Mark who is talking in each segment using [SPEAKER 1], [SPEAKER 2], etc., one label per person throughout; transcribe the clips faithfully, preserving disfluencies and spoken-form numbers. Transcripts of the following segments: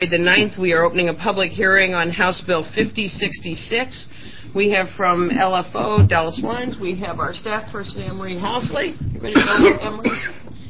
[SPEAKER 1] The ninth, we are opening a public hearing on House Bill fifty sixty-six. We have from L F O, Dallas Wines. We have our staff person, Anne-Marie Housley. You ready to go, Anne-Marie?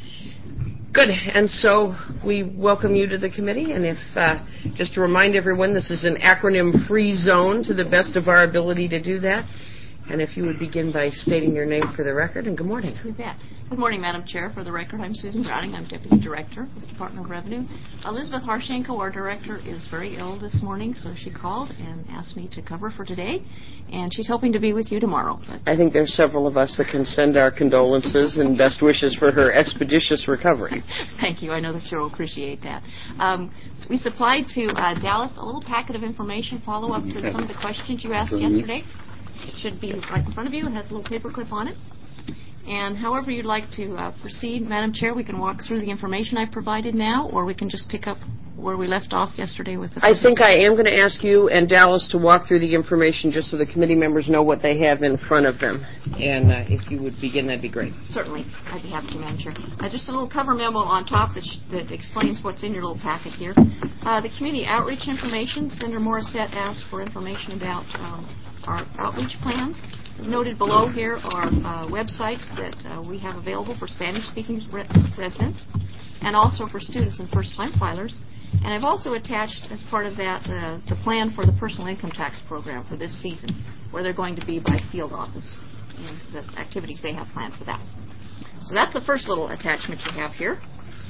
[SPEAKER 1] Good. And so we welcome you to the committee. And if, uh, just to remind everyone, this is an acronym-free zone to the best of our ability to do that. And if you would begin by stating your name for the record, and good morning.
[SPEAKER 2] You bet. Good morning, Madam Chair. For the record, I'm Susan Browning. I'm Deputy Director with the Department of Revenue. Elizabeth Harshenko, our Director, is very ill this morning, so she called and asked me to cover for today, and she's hoping to be with you tomorrow. But
[SPEAKER 1] I think there's several of us that can send our condolences and best wishes for her expeditious recovery.
[SPEAKER 2] Thank you. I know that she'll appreciate that. Um, we supplied to uh, Dallas a little packet of information, follow-up to some of the questions you asked yesterday. It should be right in front of you. It has a little paperclip on it. And however you'd like to uh, proceed, Madam Chair, we can walk through the information I provided now, or we can just pick up where we left off yesterday with the...
[SPEAKER 1] I think I am going to ask you and Dallas to walk through the information just so the committee members know what they have in front of them. And uh, if you would begin, that'd be great.
[SPEAKER 2] Certainly. I'd be happy to, Madam Chair. Uh, just a little cover memo on top that, sh that explains what's in your little packet here. Uh, the community outreach information, Senator Morissette asked for information about um, our outreach plans. Noted below here are uh, websites that uh, we have available for Spanish-speaking re residents and also for students and first-time filers. And I've also attached, as part of that, uh, the plan for the personal income tax program for this season, where they're going to be by field office and the activities they have planned for that. So that's the first little attachment you have here.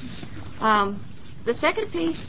[SPEAKER 2] Um, the second piece,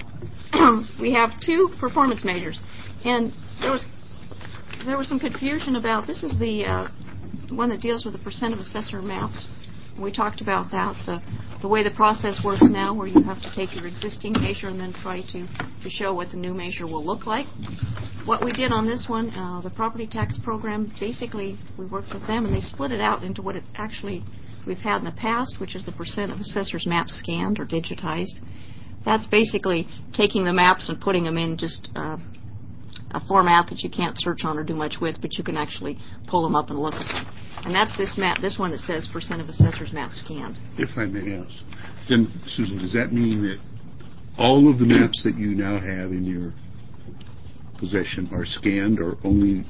[SPEAKER 2] we have two performance measures. And there was There was some confusion about, this is the uh, one that deals with the percent of assessor maps. We talked about that, the, the way the process works now, where you have to take your existing measure and then try to, to show what the new measure will look like. What we did on this one, uh, the property tax program, basically we worked with them and they split it out into what it actually we've had in the past, which is the percent of assessor's maps scanned or digitized. That's basically taking the maps and putting them in just uh, a format that you can't search on or do much with, but you can actually pull them up and look at them. And that's this map, this one that says percent of assessor's maps scanned.
[SPEAKER 3] If I may ask, then, Susan, does that mean that all of the maps that you now have in your possession are scanned or only...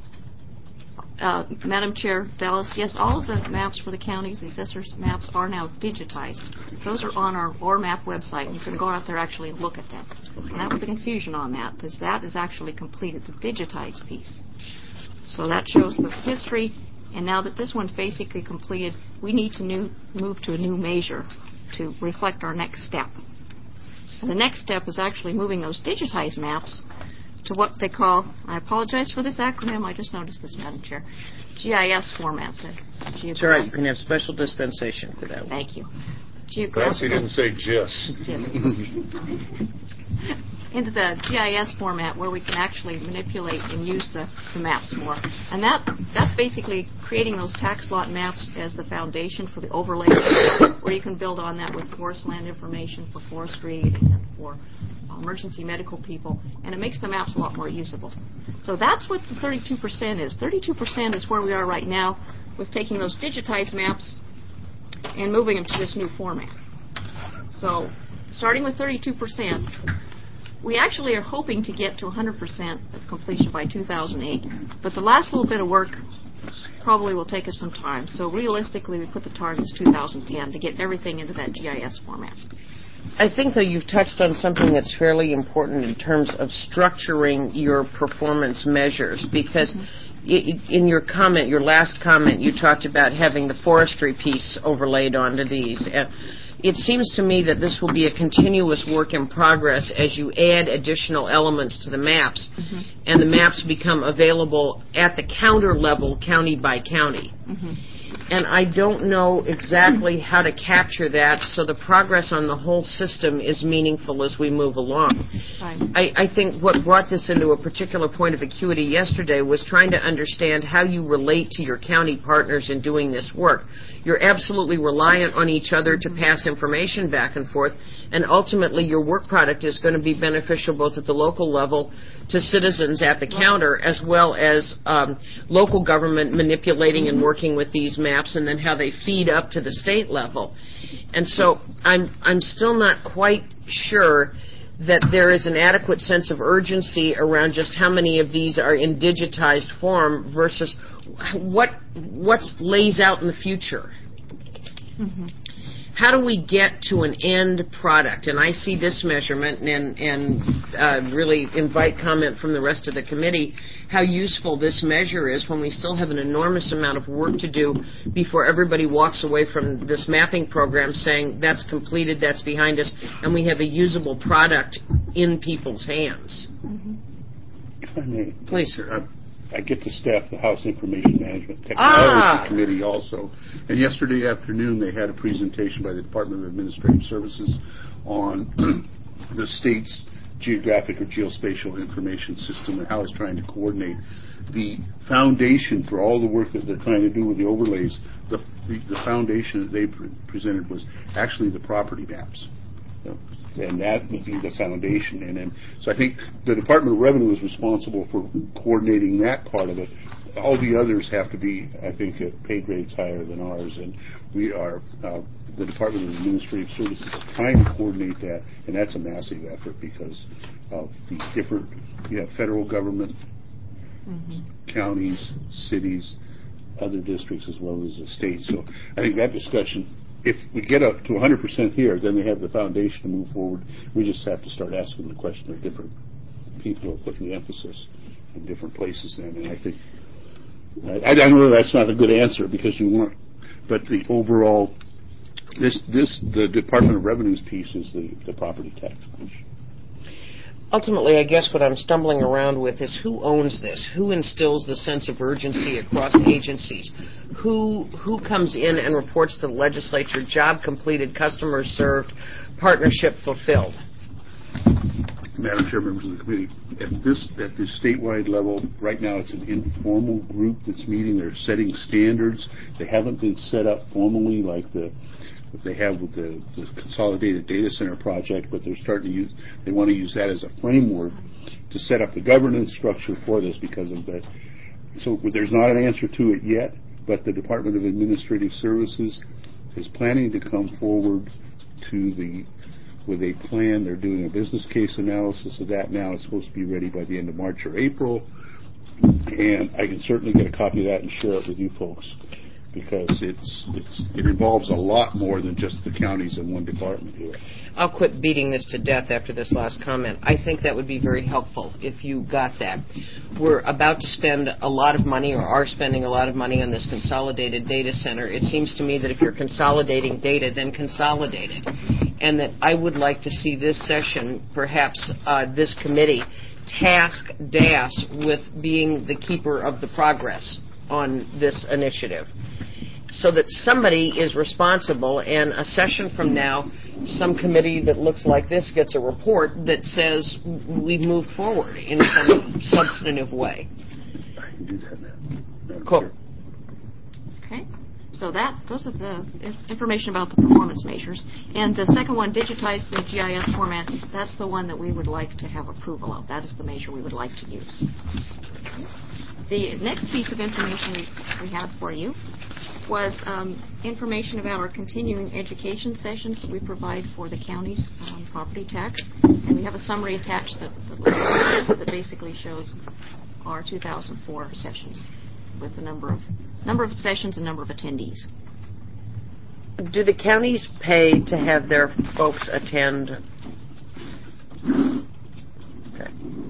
[SPEAKER 2] Uh, Madam Chair, Dallas, yes, all of the maps for the counties, the assessor's maps, are now digitized. Those are on our O R map website, and you can go out there actually and look at them. And that was the confusion on that, because that is actually completed, the digitized piece. So that shows the history, and now that this one's basically completed, we need to new, move to a new measure to reflect our next step. And the next step is actually moving those digitized maps to what they call, I apologize for this acronym, I just noticed this, Madam Chair, G I S format.
[SPEAKER 1] That's all right, you can have special dispensation for that one.
[SPEAKER 2] Thank you.
[SPEAKER 4] Glad you didn't say G I S.
[SPEAKER 2] Into the G I S format where we can actually manipulate and use the, the maps more. And that that's basically creating those tax lot maps as the foundation for the overlay, where you can build on that with forest land information for forestry and for emergency medical people, and it makes the maps a lot more usable. So that's what the thirty-two percent is. thirty-two percent is where we are right now with taking those digitized maps and moving them to this new format. So starting with thirty-two percent, we actually are hoping to get to one hundred percent of completion by two thousand eight, but the last little bit of work probably will take us some time. So realistically, we put the target as two thousand ten to get everything into that G I S format.
[SPEAKER 1] I think, though, you've touched on something that's fairly important in terms of structuring your performance measures, because mm-hmm. in your comment, your last comment, you talked about having the forestry piece overlaid onto these. Uh, it seems to me that this will be a continuous work in progress as you add additional elements to the maps, mm-hmm. and the maps become available at the counter level, county by county. Mm-hmm. And I don't know exactly how to capture that so the progress on the whole system is meaningful as we move along. I, I think what brought this into a particular point of acuity yesterday was trying to understand how you relate to your county partners in doing this work. You're absolutely reliant on each other to pass information back and forth, and ultimately your work product is going to be beneficial both at the local level to citizens at the counter, as well as um, local government manipulating and working with these maps, and then how they feed up to the state level. And so I'm I'm still not quite sure that there is an adequate sense of urgency around just how many of these are in digitized form versus what what's lays out in the future. Mm-hmm. How do we get to an end product? And I see this measurement and, and uh, really invite comment from the rest of the committee how useful this measure is when we still have an enormous amount of work to do before everybody walks away from this mapping program saying that's completed, that's behind us, and we have a usable product in people's hands.
[SPEAKER 2] Mm-hmm.
[SPEAKER 3] If I may.
[SPEAKER 1] Please, sir.
[SPEAKER 3] I, I get to staff the House Information Management Technology
[SPEAKER 1] ah.
[SPEAKER 3] Committee also. And yesterday afternoon they had a presentation by the Department of Administrative Services on the state's geographic or geospatial information system and how it's trying to coordinate. The foundation for all the work that they're trying to do with the overlays, the, the, the foundation that they pre- presented was actually the property maps. So, and that would be the foundation. And then, so I think the Department of Revenue is responsible for coordinating that part of it. All the others have to be, I think, at pay grades higher than ours. And we are, uh, the Department of Administrative Services is trying to coordinate that, and that's a massive effort because of the different, you have federal government, mm-hmm. counties, cities, other districts, as well as the state. So I think that discussion, if we get up to one hundred percent here, then they have the foundation to move forward. We just have to start asking the question of different people who are putting the emphasis in different places then. And I think, I, I know that's not a good answer because you want, but the overall, this, this the Department of Revenue's piece is the, the property tax piece.
[SPEAKER 1] Ultimately, I guess what I'm stumbling around with is who owns this? Who instills the sense of urgency across agencies? Who who comes in and reports to the legislature, job completed, customers served, partnership fulfilled?
[SPEAKER 3] Madam Chair, members of the committee, at this at this statewide level, right now it's an informal group that's meeting. They're setting standards. They haven't been set up formally like the what they have with the, the Consolidated Data Center project, but they're starting to use, they want to use that as a framework to set up the governance structure for this because of that. So there's not an answer to it yet, but the Department of Administrative Services is planning to come forward to the, with a plan. They're doing a business case analysis of that now. It's supposed to be ready by the end of March or April, and I can certainly get a copy of that and share it with you folks, because it's, it's it involves a lot more than just the counties in one department here.
[SPEAKER 1] I'll quit beating this to death after this last comment. I think that would be very helpful if you got that. We're about to spend a lot of money, or are spending a lot of money on this consolidated data center. It seems to me that if you're consolidating data, then consolidate it. And that I would like to see this session, perhaps uh, this committee, task D A S with being the keeper of the progress on this initiative, so that somebody is responsible, and a session from now, some committee that looks like this gets a report that says we've moved forward in some substantive way.
[SPEAKER 3] I can do that now.
[SPEAKER 1] Cool.
[SPEAKER 2] Okay. So that those are the information about the performance measures. And the second one, digitized in G I S format, that's the one that we would like to have approval of. That is the measure we would like to use. The next piece of information we, we have for you was um, information about our continuing education sessions that we provide for the county's um, property tax. And we have a summary attached that, that, that basically shows our two thousand four sessions with the number of number of sessions and number of attendees.
[SPEAKER 1] Do the counties pay to have their folks attend? Okay.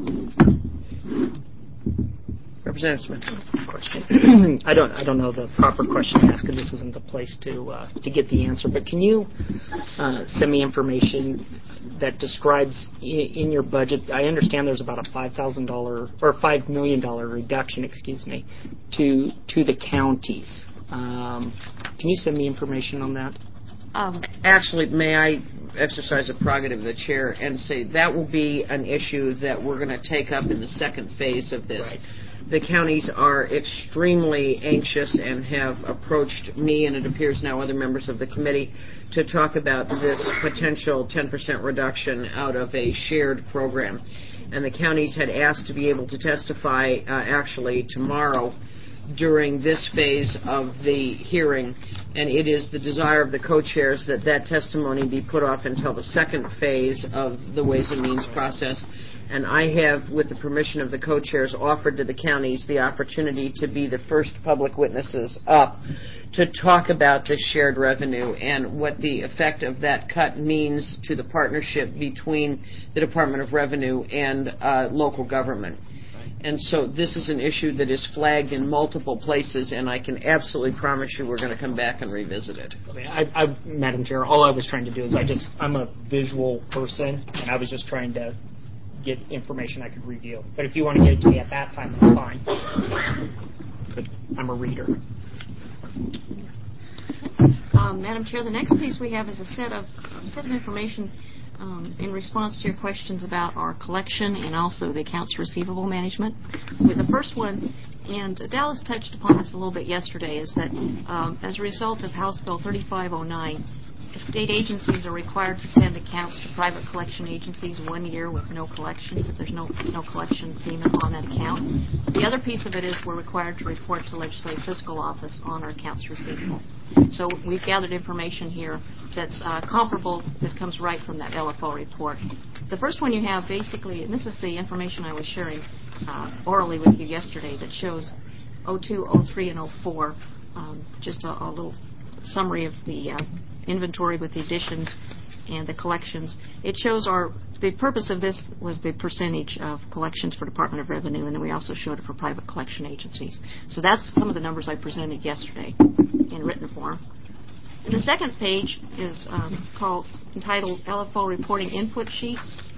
[SPEAKER 1] Representative Smith.
[SPEAKER 5] Question. I don't. I don't know the proper question to ask, and this isn't the place to uh, to get the answer. But can you uh, send me information that describes I- in your budget? I understand there's about a five thousand dollar or five million dollar reduction, excuse me, to to the counties. Um, can you send me information on that?
[SPEAKER 1] Um, Actually, may I exercise a prerogative of the chair and say that will be an issue that we're going to take up in the second phase of this.
[SPEAKER 5] Right.
[SPEAKER 1] The counties are extremely anxious and have approached me, and it appears now other members of the committee, to talk about this potential ten percent reduction out of a shared program. And the counties had asked to be able to testify uh, actually tomorrow during this phase of the hearing, and it is the desire of the co-chairs that that testimony be put off until the second phase of the Ways and Means process. And I have, with the permission of the co-chairs, offered to the counties the opportunity to be the first public witnesses up to talk about this shared revenue and what the effect of that cut means to the partnership between the Department of Revenue and uh, local government. And so this is an issue that is flagged in multiple places, and I can absolutely promise you we're going to come back and revisit it.
[SPEAKER 5] I, I, Madam Chair, all I was trying to do is I just, I'm a visual person, and I was just trying to get information I could review. But if you want to get it to me at that time, that's fine. But I'm a reader.
[SPEAKER 2] Um, Madam Chair, the next piece we have is a set of a set of information um, in response to your questions about our collection and also the accounts receivable management. With the first one, and Dallas touched upon this a little bit yesterday, is that um, as a result of House Bill thirty-five oh nine, state agencies are required to send accounts to private collection agencies one year with no collections if there's no no collection payment on that account. The other piece of it is we're required to report to Legislative Fiscal Office on our accounts receivable. So we've gathered information here that's uh, comparable, that comes right from that L F O report. The first one you have basically, and this is the information I was sharing uh, orally with you yesterday, that shows oh two, oh three, and oh four, um, just a, a little summary of the uh, inventory with the additions and the collections. It shows our, the purpose of this was the percentage of collections for Department of Revenue, and then we also showed it for private collection agencies. So that's some of the numbers I presented yesterday in written form. And the second page is um, called, entitled L F O Reporting Input Sheet.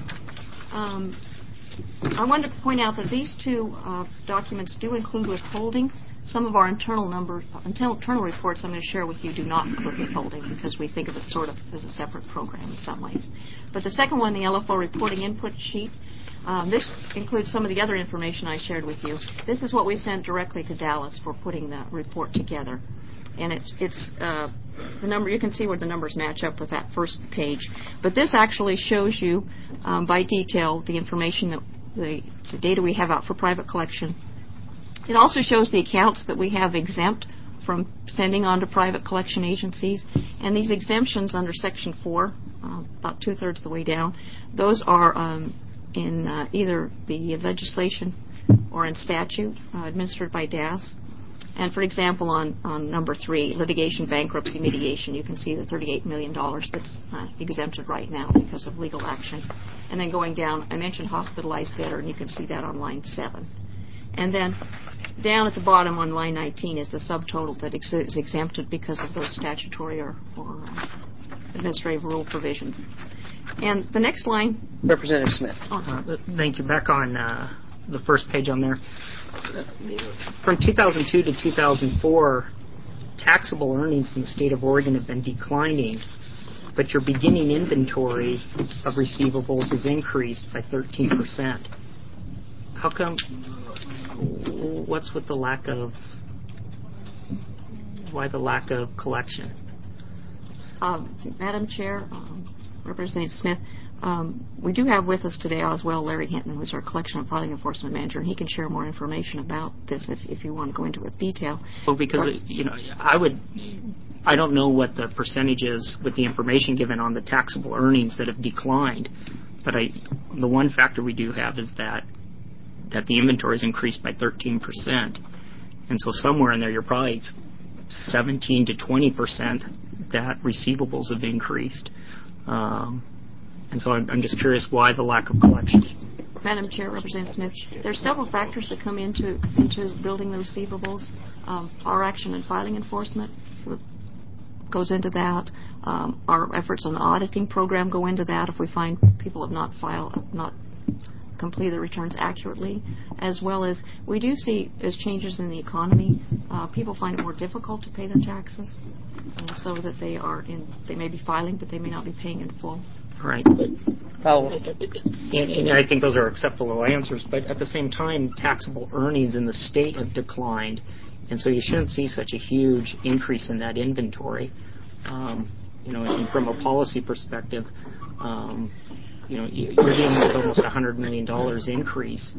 [SPEAKER 2] Um, I wanted to point out that these two uh, documents do include withholding. Some of our internal numbers, internal reports I'm going to share with you do not include withholding because we think of it sort of as a separate program in some ways. But the second one, the L F O reporting input sheet, um, this includes some of the other information I shared with you. This is what we sent directly to Dallas for putting the report together. And it, it's uh, the number, you can see where the numbers match up with that first page. But this actually shows you um, by detail the information that the, the data we have out for private collection. It also shows the accounts that we have exempt from sending on to private collection agencies. And these exemptions under Section four, uh, about two-thirds of the way down, those are um, in uh, either the legislation or in statute uh, administered by D A S. And, for example, on, on number three, litigation, bankruptcy, mediation, you can see the thirty-eight million dollars that's uh, exempted right now because of legal action. And then going down, I mentioned hospitalized debtor, and you can see that on line seven. And then down at the bottom on line nineteen is the subtotal that ex- is exempted because of those statutory or, or uh, administrative rule provisions. And the next line.
[SPEAKER 1] Representative Smith.
[SPEAKER 2] Oh,
[SPEAKER 5] uh, thank you. Back on uh, the first page on there. From two thousand two to two thousand four, taxable earnings in the state of Oregon have been declining, but your beginning inventory of receivables has increased by thirteen percent. How come? What's with the lack of, why the lack of collection?
[SPEAKER 2] Um, Madam Chair, um, Representative Smith, um, we do have with us today as well Larry Hinton, who's our Collection and Filing Enforcement Manager, and he can share more information about this if, if you want to go into it with detail.
[SPEAKER 5] Well, because,
[SPEAKER 2] or,
[SPEAKER 5] it, you know, I would, I don't know what the percentage is with the information given on the taxable earnings that have declined, but I, the one factor we do have is that that the inventory has increased by thirteen percent. And so somewhere in there you're probably seventeen to twenty percent that receivables have increased. Um, and so I'm, I'm just curious why the lack of collection.
[SPEAKER 2] Madam Chair, Representative Smith, there's several factors that come into into building the receivables. Um, our action and filing enforcement goes into that. Um, our efforts on the auditing program go into that if we find people have not filed, not complete the returns accurately, as well as we do see as changes in the economy, uh, people find it more difficult to pay their taxes, uh, so that they are in, they may be filing, but they may not be paying in full.
[SPEAKER 5] Right.
[SPEAKER 1] Follow.
[SPEAKER 5] And, and I think those are acceptable answers, but at the same time, taxable earnings in the state have declined, and so you shouldn't see such a huge increase in that inventory. Um, you know, and from a policy perspective, um, you know, you're dealing with almost a one hundred million dollars increase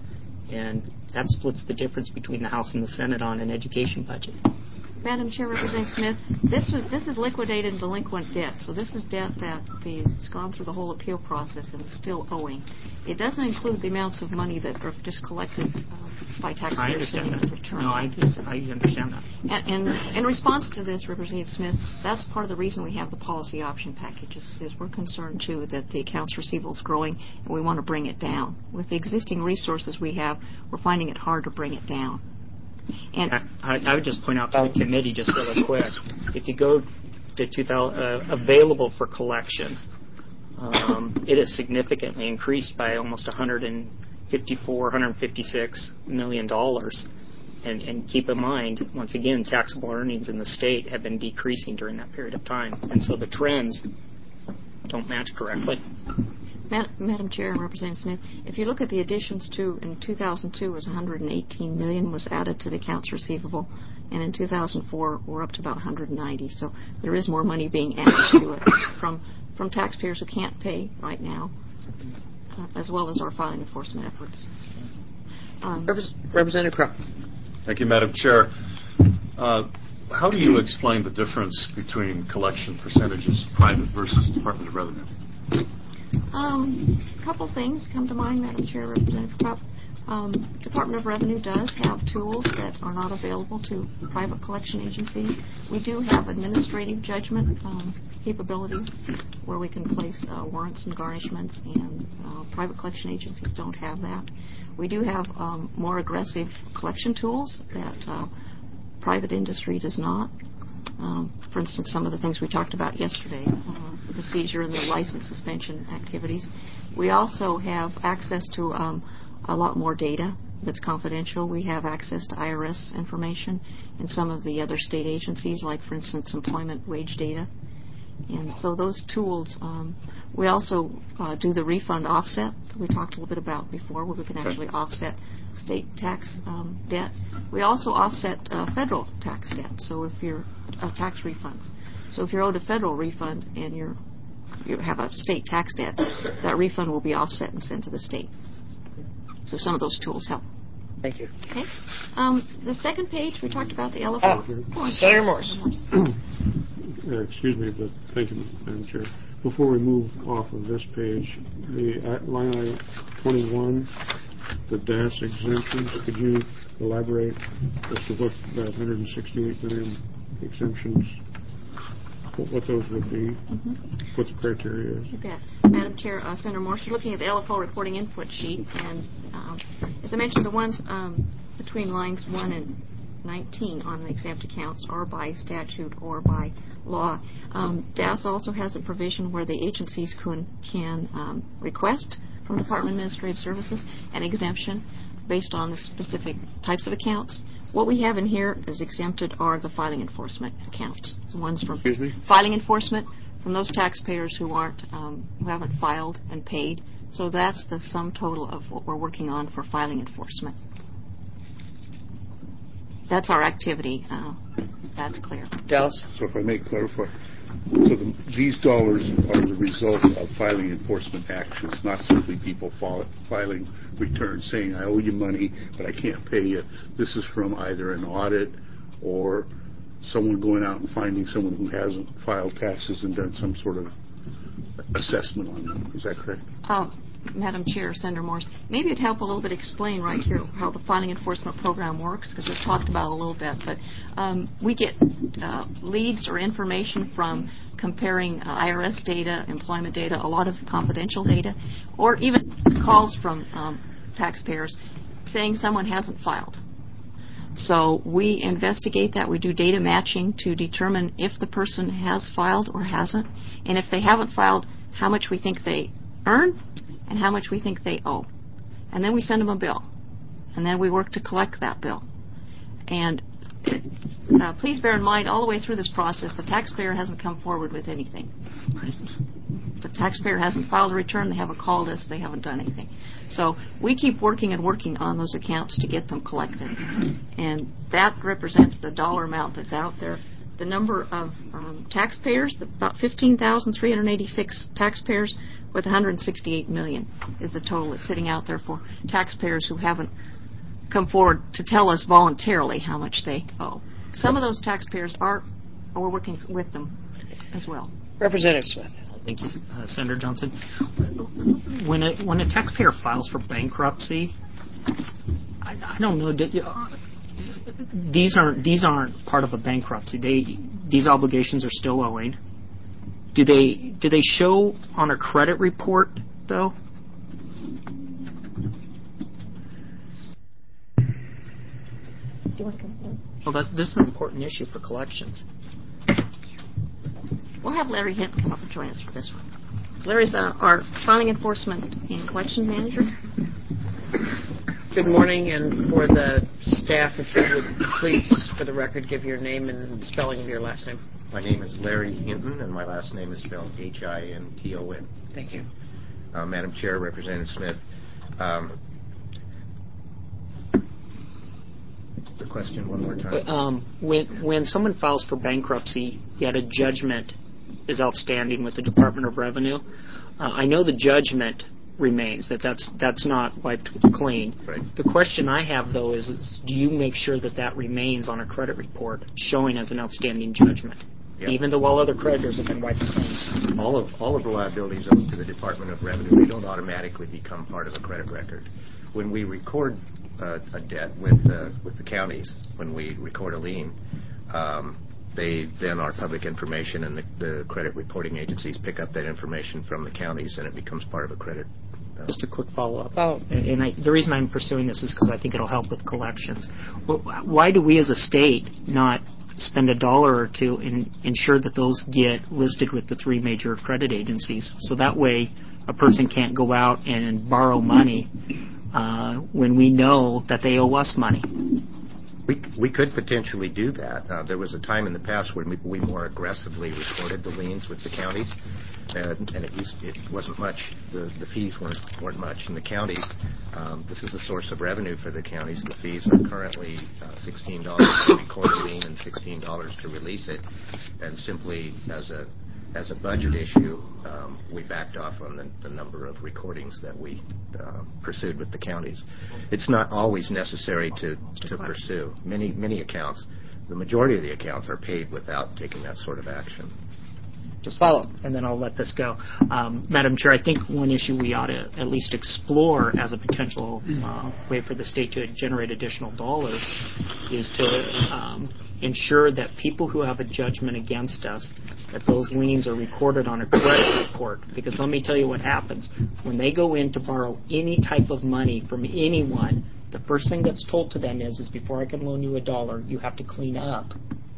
[SPEAKER 5] and that splits the difference between the House and the Senate on an education budget.
[SPEAKER 2] Madam Chair, Representative Smith, this was this is liquidated delinquent debt. So this is debt that the, it's gone through the whole appeal process and is still owing. It doesn't include the amounts of money that are just collected uh, by taxpayers.
[SPEAKER 5] I understand that.
[SPEAKER 2] Return.
[SPEAKER 5] No, I, I understand that.
[SPEAKER 2] And, and in response to this, Representative Smith, that's part of the reason we have the policy option package is, is we're concerned, too, that the accounts receivable is growing and we want to bring it down. With the existing resources we have, we're finding it hard to bring it down. And
[SPEAKER 5] I, I would just point out to the committee just really quick, if you go to two thousand, uh, available for collection, um, it is significantly increased by almost one hundred fifty-four, one hundred fifty-six million dollars. And, and keep in mind, once again, taxable earnings in the state have been decreasing during that period of time, and so the trends don't match correctly.
[SPEAKER 2] Madam Chair and Representative Smith, if you look at the additions to, in two thousand two, it was one hundred eighteen million dollars was added to the accounts receivable, and in two thousand four, we're up to about one hundred ninety. So there is more money being added to it from from taxpayers who can't pay right now, uh, as well as our filing enforcement efforts. Um,
[SPEAKER 1] Representative Crow.
[SPEAKER 4] Thank you, Madam Chair. Uh, how do you explain the difference between collection percentages, private versus Department of Revenue?
[SPEAKER 2] Um, a couple things come to mind, Madam Chair, Representative Krupp. Um, Department of Revenue does have tools that are not available to private collection agencies. We do have administrative judgment um, capability where we can place uh, warrants and garnishments, and uh, private collection agencies don't have that. We do have um, more aggressive collection tools that uh, private industry does not. Um, for instance, some of the things we talked about yesterday, uh, the seizure and the license suspension activities. We also have access to um, a lot more data that's confidential. We have access to I R S information and some of the other state agencies, like, for instance, employment wage data. And so those tools, um, we also uh, do the refund offset that we talked a little bit about before, where we can actually offset state tax um, debt. We also offset uh, federal tax debt, so if you're uh, tax refunds. So if you're owed a federal refund and you're, you have a state tax debt, that refund will be offset and sent to the state. So some of those tools help.
[SPEAKER 1] Thank you.
[SPEAKER 2] Okay. Um, the second page, we talked about the elephant.
[SPEAKER 1] Oh, Senator Morse.
[SPEAKER 6] Uh, excuse me, but thank you, Madam Chair. Before we move off of this page, the uh, line item twenty-one, the D A S exemptions, could you elaborate as to what that one hundred sixty-eight million exemptions, what, what those would be, mm-hmm. what the criteria is?
[SPEAKER 2] You bet. Madam Chair, uh, Senator Morse, you're looking at the L F O reporting input sheet, and um, as I mentioned, the ones um, between lines one and nineteen on the exempt accounts are by statute or by law. Um, D A S also has a provision where the agencies can, can um, request from the Department of Administrative Services an exemption based on the specific types of accounts. What we have in here is exempted are the filing enforcement accounts, the ones from
[SPEAKER 6] Excuse me?
[SPEAKER 2] filing enforcement from those taxpayers who aren't, um, who haven't filed and paid. So that's the sum total of what we're working on for filing enforcement. That's our activity. Uh, that's clear.
[SPEAKER 1] Dallas?
[SPEAKER 3] So if I may clarify, so the, these dollars are the result of filing enforcement actions, not simply people file, filing returns saying, I owe you money, but I can't pay you. This is from either an audit or someone going out and finding someone who hasn't filed taxes and done some sort of assessment on them. Is that correct?
[SPEAKER 2] Uh, Madam Chair, Senator Morse, maybe it'd help a little bit explain right here how the filing enforcement program works, because we've talked about it a little bit, but um, we get uh, leads or information from comparing uh, I R S data, employment data, a lot of confidential data, or even calls from um, taxpayers saying someone hasn't filed. So we investigate that. We do data matching to determine if the person has filed or hasn't, and if they haven't filed, how much we think they earn and how much we think they owe. And then we send them a bill. And then we work to collect that bill. And uh, please bear in mind, all the way through this process, the taxpayer hasn't come forward with anything. The taxpayer hasn't filed a return. They haven't called us. They haven't done anything. So we keep working and working on those accounts to get them collected. And that represents the dollar amount that's out there. the number of um, taxpayers, the, about fifteen thousand three hundred eighty-six taxpayers with one hundred sixty-eight million is the total that's sitting out there for taxpayers who haven't come forward to tell us voluntarily how much they owe. Some of those taxpayers are, we're working with them as well.
[SPEAKER 1] Representative Smith.
[SPEAKER 5] Thank you, uh, Senator Johnson. When a, when a taxpayer files for bankruptcy, I, I don't know. Did, uh, these aren't these aren't part of a bankruptcy. They these obligations are still owing. Do they do they show on a credit report though? Do you want to come? Well, that's, this is an important issue for collections.
[SPEAKER 2] We'll have Larry Hinton come up and join us for this one. Larry's uh, our filing enforcement and collection manager.
[SPEAKER 1] Good morning, and for the staff, if you would please, for the record, give your name and spelling of your last name.
[SPEAKER 7] My name is Larry Hinton, and my last name is spelled H I N T O N.
[SPEAKER 1] Thank you.
[SPEAKER 7] Uh, Madam Chair, Representative Smith, um, the question one more time.
[SPEAKER 5] Um, when when someone files for bankruptcy, yet a judgment is outstanding with the Department of Revenue, uh, I know the judgment remains, that that's that's not wiped clean.
[SPEAKER 7] Right.
[SPEAKER 5] The question I have, though, is, is do you make sure that that remains on a credit report showing as an outstanding judgment,
[SPEAKER 7] Yep.
[SPEAKER 5] even though all other creditors have been wiped clean?
[SPEAKER 7] All of all of the liabilities owed to the Department of Revenue, they don't automatically become part of a credit record. When we record uh, a debt with uh, with the counties, when we record a lien, um, they then are public information, and the, the credit reporting agencies pick up that information from the counties, and it becomes part of a credit. Uh,
[SPEAKER 5] Just a quick follow-up.
[SPEAKER 1] Oh.
[SPEAKER 5] And, and I, the reason I'm pursuing this is because I think it'll help with collections. Well, why do we as a state not spend a dollar or two and ensure that those get listed with the three major credit agencies? So that way a person can't go out and borrow money uh, when we know that they owe us money.
[SPEAKER 7] We we could potentially do that. Uh, there was a time in the past when we, we more aggressively recorded the liens with the counties, and, and it used it wasn't much. The the fees weren't weren't much in the counties. Um, this is a source of revenue for the counties. The fees are currently uh, sixteen dollars to record a lien and sixteen dollars to release it, and simply as a as a budget issue, um, we backed off on the, the number of recordings that we uh, pursued with the counties. It's not always necessary to, to pursue. Many many accounts, the majority of the accounts are paid without taking that sort of action.
[SPEAKER 5] Just follow, and then I'll let this go. Um, Madam Chair, I think one issue we ought to at least explore as a potential uh, way for the state to generate additional dollars is to um, ensure that people who have a judgment against us, that those liens are recorded on a credit report. Because let me tell you what happens. When they go in to borrow any type of money from anyone, the first thing that's told to them is, is before I can loan you a dollar, you have to clean up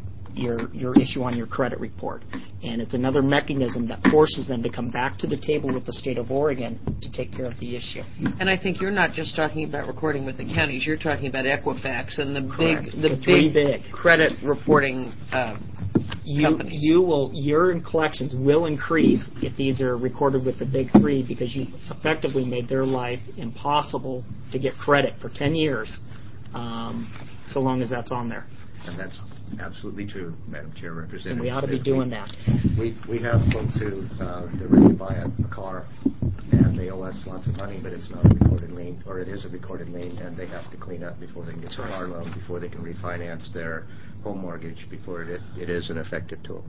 [SPEAKER 5] your your issue on your credit report. And it's another mechanism that forces them to come back to the table with the state of Oregon to take care of the issue.
[SPEAKER 1] And I think you're not just talking about recording with the counties. You're talking about Equifax and the
[SPEAKER 5] Correct.
[SPEAKER 1] big the,
[SPEAKER 5] The three
[SPEAKER 1] big,
[SPEAKER 5] big.
[SPEAKER 1] credit reporting uh,
[SPEAKER 5] You,
[SPEAKER 1] companies.
[SPEAKER 5] you will, your collections will increase if these are recorded with the big three, because you effectively made their life impossible to get credit for ten years, um, so long as that's on there.
[SPEAKER 7] And that's absolutely true, Madam Chair, Representative.
[SPEAKER 5] And we ought to be
[SPEAKER 7] Smith.
[SPEAKER 5] doing
[SPEAKER 7] we,
[SPEAKER 5] that.
[SPEAKER 7] We we have folks who uh, they're ready to buy a, a car, and they owe us lots of money, but it's not a recorded lien, or it is a recorded lien, and they have to clean up before they can get the car loan, before they can refinance their home mortgage, before it it is an effective tool.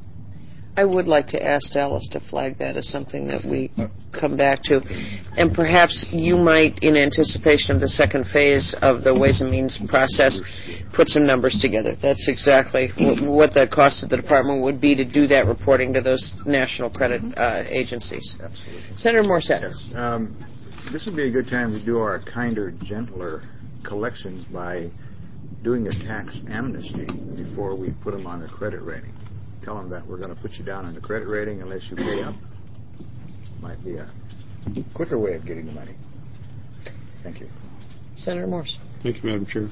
[SPEAKER 1] I would like to ask Dallas to flag that as something that we come back to. And perhaps you might, in anticipation of the second phase of the Ways and Means process, put some numbers together. That's exactly what, what the cost of the department would be to do that reporting to those national credit uh, agencies.
[SPEAKER 7] Absolutely.
[SPEAKER 1] Senator Morset.
[SPEAKER 8] Yes. Um, this would be a good time to do our kinder, gentler collections by doing a tax amnesty before we put them on a credit rating. Tell them that we're going to put you down on the credit rating unless you pay up. Might be a quicker way of getting the money. Thank you.
[SPEAKER 1] Senator Morse.
[SPEAKER 6] Thank you, Madam Chair.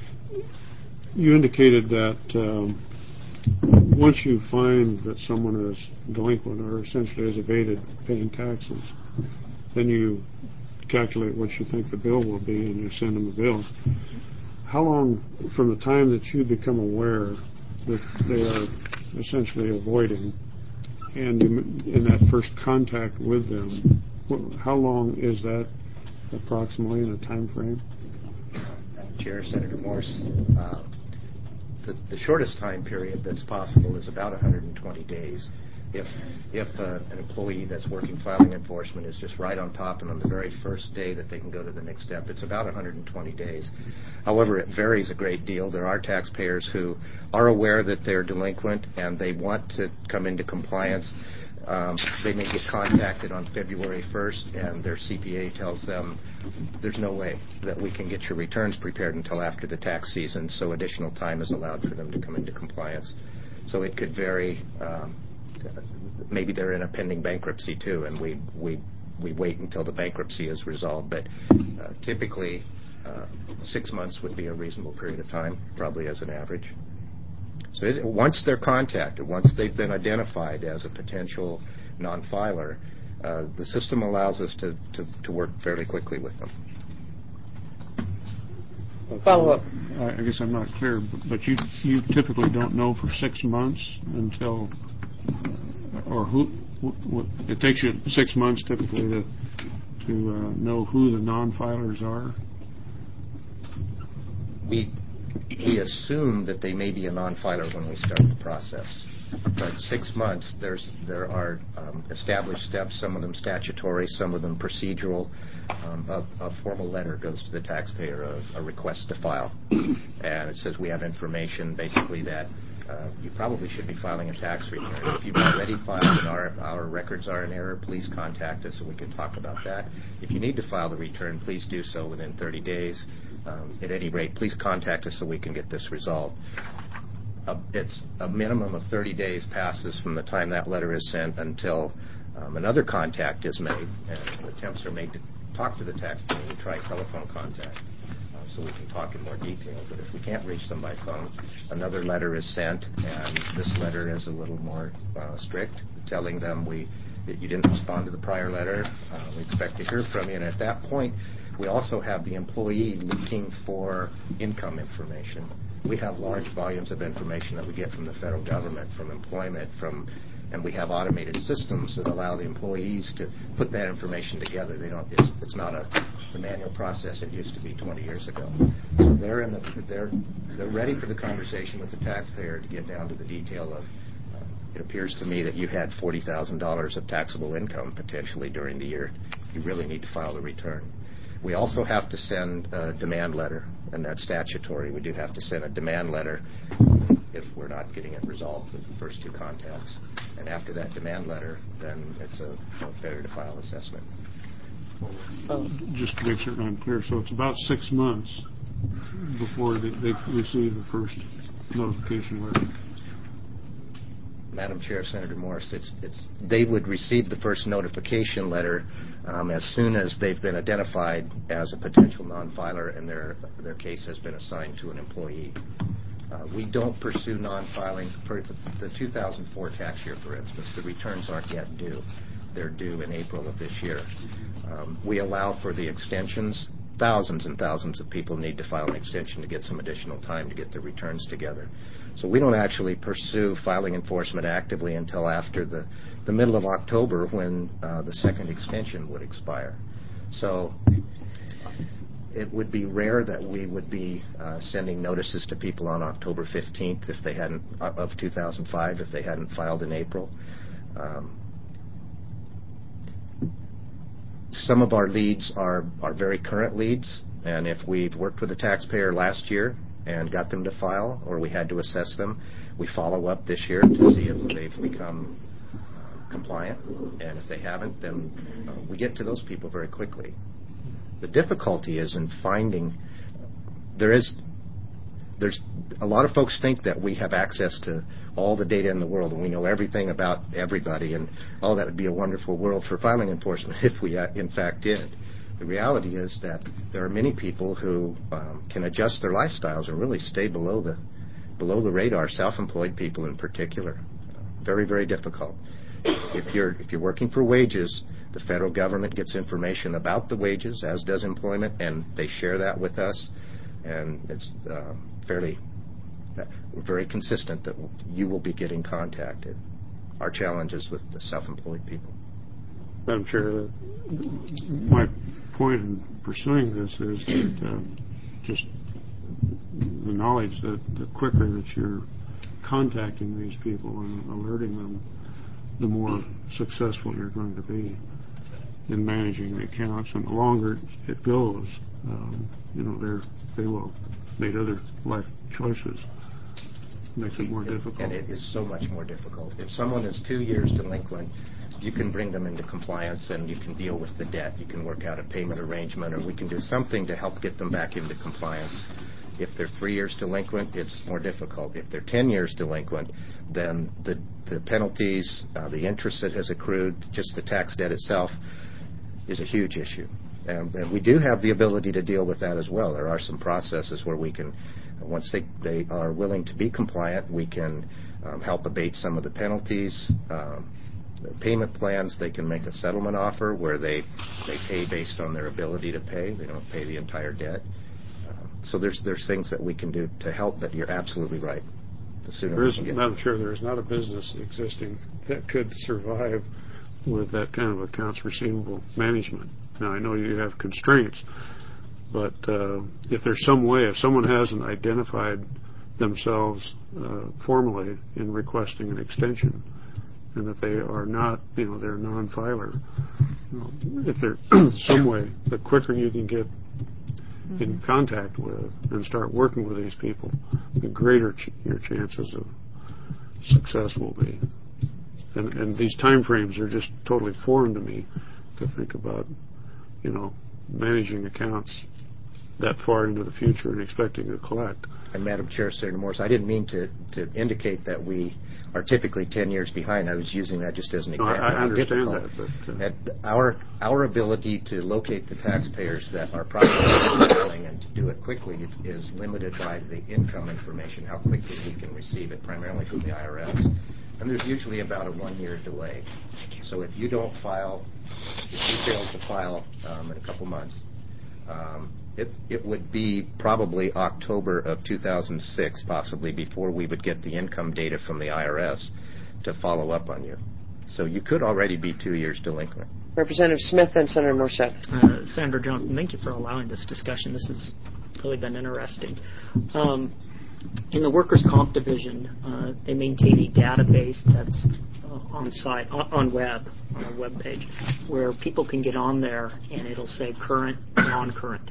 [SPEAKER 6] You indicated that um, once you find that someone is delinquent or essentially has evaded paying taxes, then you calculate what you think the bill will be and you send them a bill. How long from the time that you become aware that they are essentially avoiding, and you, in that first contact with them, wh- how long is that approximately in a time frame?
[SPEAKER 7] Chair, Senator Morse, uh, the, the shortest time period that's possible is about one hundred twenty days. If if uh, an employee that's working filing enforcement is just right on top and on the very first day that they can go to the next step, it's about one hundred twenty days. However, it varies a great deal. There are taxpayers who are aware that they're delinquent and they want to come into compliance. Um, they may get contacted on February first and their C P A tells them there's no way that we can get your returns prepared until after the tax season, so additional time is allowed for them to come into compliance. So it could vary. Um, maybe they're in a pending bankruptcy too, and we we we wait until the bankruptcy is resolved. But uh, typically, uh, six months would be a reasonable period of time, probably as an average. So it, once they're contacted, once they've been identified as a potential non-filer, uh, the system allows us to, to, to work fairly quickly with them.
[SPEAKER 1] Follow up.
[SPEAKER 6] I guess I'm not clear, but you you typically don't know for six months until, or who, wh- it takes you six months typically to to uh, know who the non-filers are.
[SPEAKER 7] We we assume that they may be a non-filer when we start the process. But six months, there's there are um, established steps, some of them statutory, some of them procedural. Um, a, a formal letter goes to the taxpayer, a, a request to file. And it says we have information basically that uh, you probably should be filing a tax return. If you've already filed and our, our records are in error, please contact us and we can talk about that. If you need to file the return, please do so within thirty days. Um, at any rate, please contact us so we can get this resolved. Uh, it's a minimum of thirty days passes from the time that letter is sent until um, another contact is made, and attempts are made to talk to the taxpayer. We try telephone contact uh, so we can talk in more detail. But if we can't reach them by phone, another letter is sent, and this letter is a little more uh, strict, telling them we that you didn't respond to the prior letter. Uh, we expect to hear from you, and at that point, we also have the employee looking for income information. We have large volumes of information that we get from the federal government, from employment, from, and we have automated systems that allow the employees to put that information together. They don't. It's, it's not a the manual process it used to be twenty years ago. So they're in the, they're they're ready for the conversation with the taxpayer to get down to the detail of. Uh, it appears to me that you had forty thousand dollars of taxable income potentially during the year. You really need to file the return. We also have to send a demand letter, and that's statutory. We do have to send a demand letter if we're not getting it resolved with the first two contacts. And after that demand letter, then it's a, a failure to file assessment.
[SPEAKER 6] Uh, just to make certain I'm clear, so it's about six months before they, they receive the first notification letter.
[SPEAKER 7] Madam Chair, Senator Morse, it's, it's, they would receive the first notification letter um, as soon as they've been identified as a potential non-filer and their, their case has been assigned to an employee. Uh, we don't pursue non-filing. For the, the two thousand four tax year, for instance, the returns aren't yet due. They're due in April of this year. Um, we allow for the extensions. Thousands and thousands of people need to file an extension to get some additional time to get their returns together. So we don't actually pursue filing enforcement actively until after the, the middle of October when uh, the second extension would expire. So it would be rare that we would be uh, sending notices to people on October fifteenth if they hadn't uh, of two thousand five if they hadn't filed in April. Um, some of our leads are, are very current leads, and if we've worked with a taxpayer last year and got them to file, or we had to assess them, we follow up this year to see if they've become uh, compliant, and if they haven't, then uh, we get to those people very quickly. The difficulty is in finding, there is, there's a lot of folks think that we have access to all the data in the world and we know everything about everybody, and oh, that would be a wonderful world for filing enforcement if we uh, in fact did. The reality is that there are many people who um, can adjust their lifestyles and really stay below the below the radar, self-employed people in particular. Very, very difficult. If you're if you're working for wages, the federal government gets information about the wages, as does employment, and they share that with us, and it's uh, fairly that we're very consistent that you will be getting contacted. Our challenge is with the self-employed people.
[SPEAKER 6] Madam Chair, my point in pursuing this is that uh, just the knowledge that the quicker that you're contacting these people and alerting them, the more successful you're going to be in managing the accounts. And the longer it goes, um, you know, they're, they will make other life choices. Makes it more difficult.
[SPEAKER 7] And it is so much more difficult. If someone is two years delinquent, you can bring them into compliance and you can deal with the debt. You can work out a payment arrangement, or we can do something to help get them back into compliance. If they're three years delinquent, it's more difficult. If they're ten years delinquent, then the, the penalties, uh, the interest that has accrued, just the tax debt itself is a huge issue. Um, and we do have the ability to deal with that as well. There are some processes where we can, once they, they are willing to be compliant, we can um, help abate some of the penalties. Um, the payment plans, they can make a settlement offer where they, they pay based on their ability to pay. They don't pay the entire debt. Um, so there's there's things that we can do to help, but you're absolutely right. The sooner
[SPEAKER 6] there
[SPEAKER 7] we
[SPEAKER 6] is,
[SPEAKER 7] can get
[SPEAKER 6] Madam Chair, there is not a business existing that could survive with that kind of accounts receivable management. Now, I know you have constraints, but uh, if there's some way, if someone hasn't identified themselves uh, formally in requesting an extension, and that they are not, you know, they're non-filer, you know, if there's some way, the quicker you can get mm-hmm. in contact with and start working with these people, the greater ch- your chances of success will be. And, and these time frames are just totally foreign to me to think about, you know, managing accounts that far into the future and expecting to collect.
[SPEAKER 7] And Madam Chair, Senator Morris, I didn't mean to, to indicate that we are typically ten years behind. I was using that just as an example.
[SPEAKER 6] No, I, I understand
[SPEAKER 7] that.
[SPEAKER 6] But, uh,
[SPEAKER 7] our our ability to locate the taxpayers that are properly filing and to do it quickly is limited by the income information, how quickly we can receive it, primarily from the I R S. And there's usually about a one-year delay. So if you don't file, if you fail to file um, in a couple months, um, it, it would be probably October of two thousand six, possibly, before we would get the income data from the I R S to follow up on you. So you could already be two years delinquent.
[SPEAKER 1] Representative Smith and Senator Morissette.
[SPEAKER 5] Uh, Senator Johnson, thank you for allowing this discussion. This has really been interesting. Um, in the Workers' Comp Division, uh, they maintain a database that's uh, on site, on, on web, on a web page, where people can get on there and it'll say current, non-current.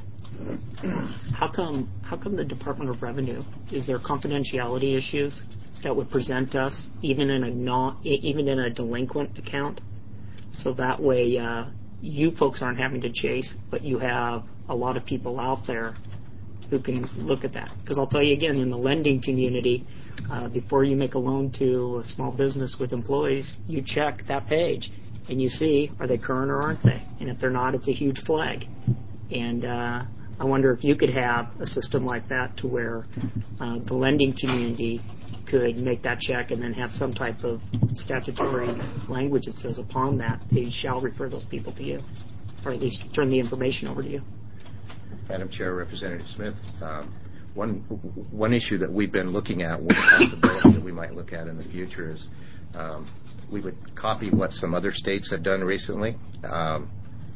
[SPEAKER 5] How come? How come the Department of Revenue, is there confidentiality issues that would present us even in a non, even in a delinquent account? So that way, uh, you folks aren't having to chase, but you have a lot of people out there who can look at that. Because I'll tell you again, in the lending community, uh, before you make a loan to a small business with employees, you check that page and you see, are they current or aren't they? And if they're not, it's a huge flag. And uh, I wonder if you could have a system like that to where uh, the lending community could make that check and then have some type of statutory language that says upon that they shall refer those people to you, or at least turn the information over to you.
[SPEAKER 7] Madam Chair, Representative Smith, um, one one issue that we've been looking at, one possibility that we might look at in the future is um, we would copy what some other states have done recently um,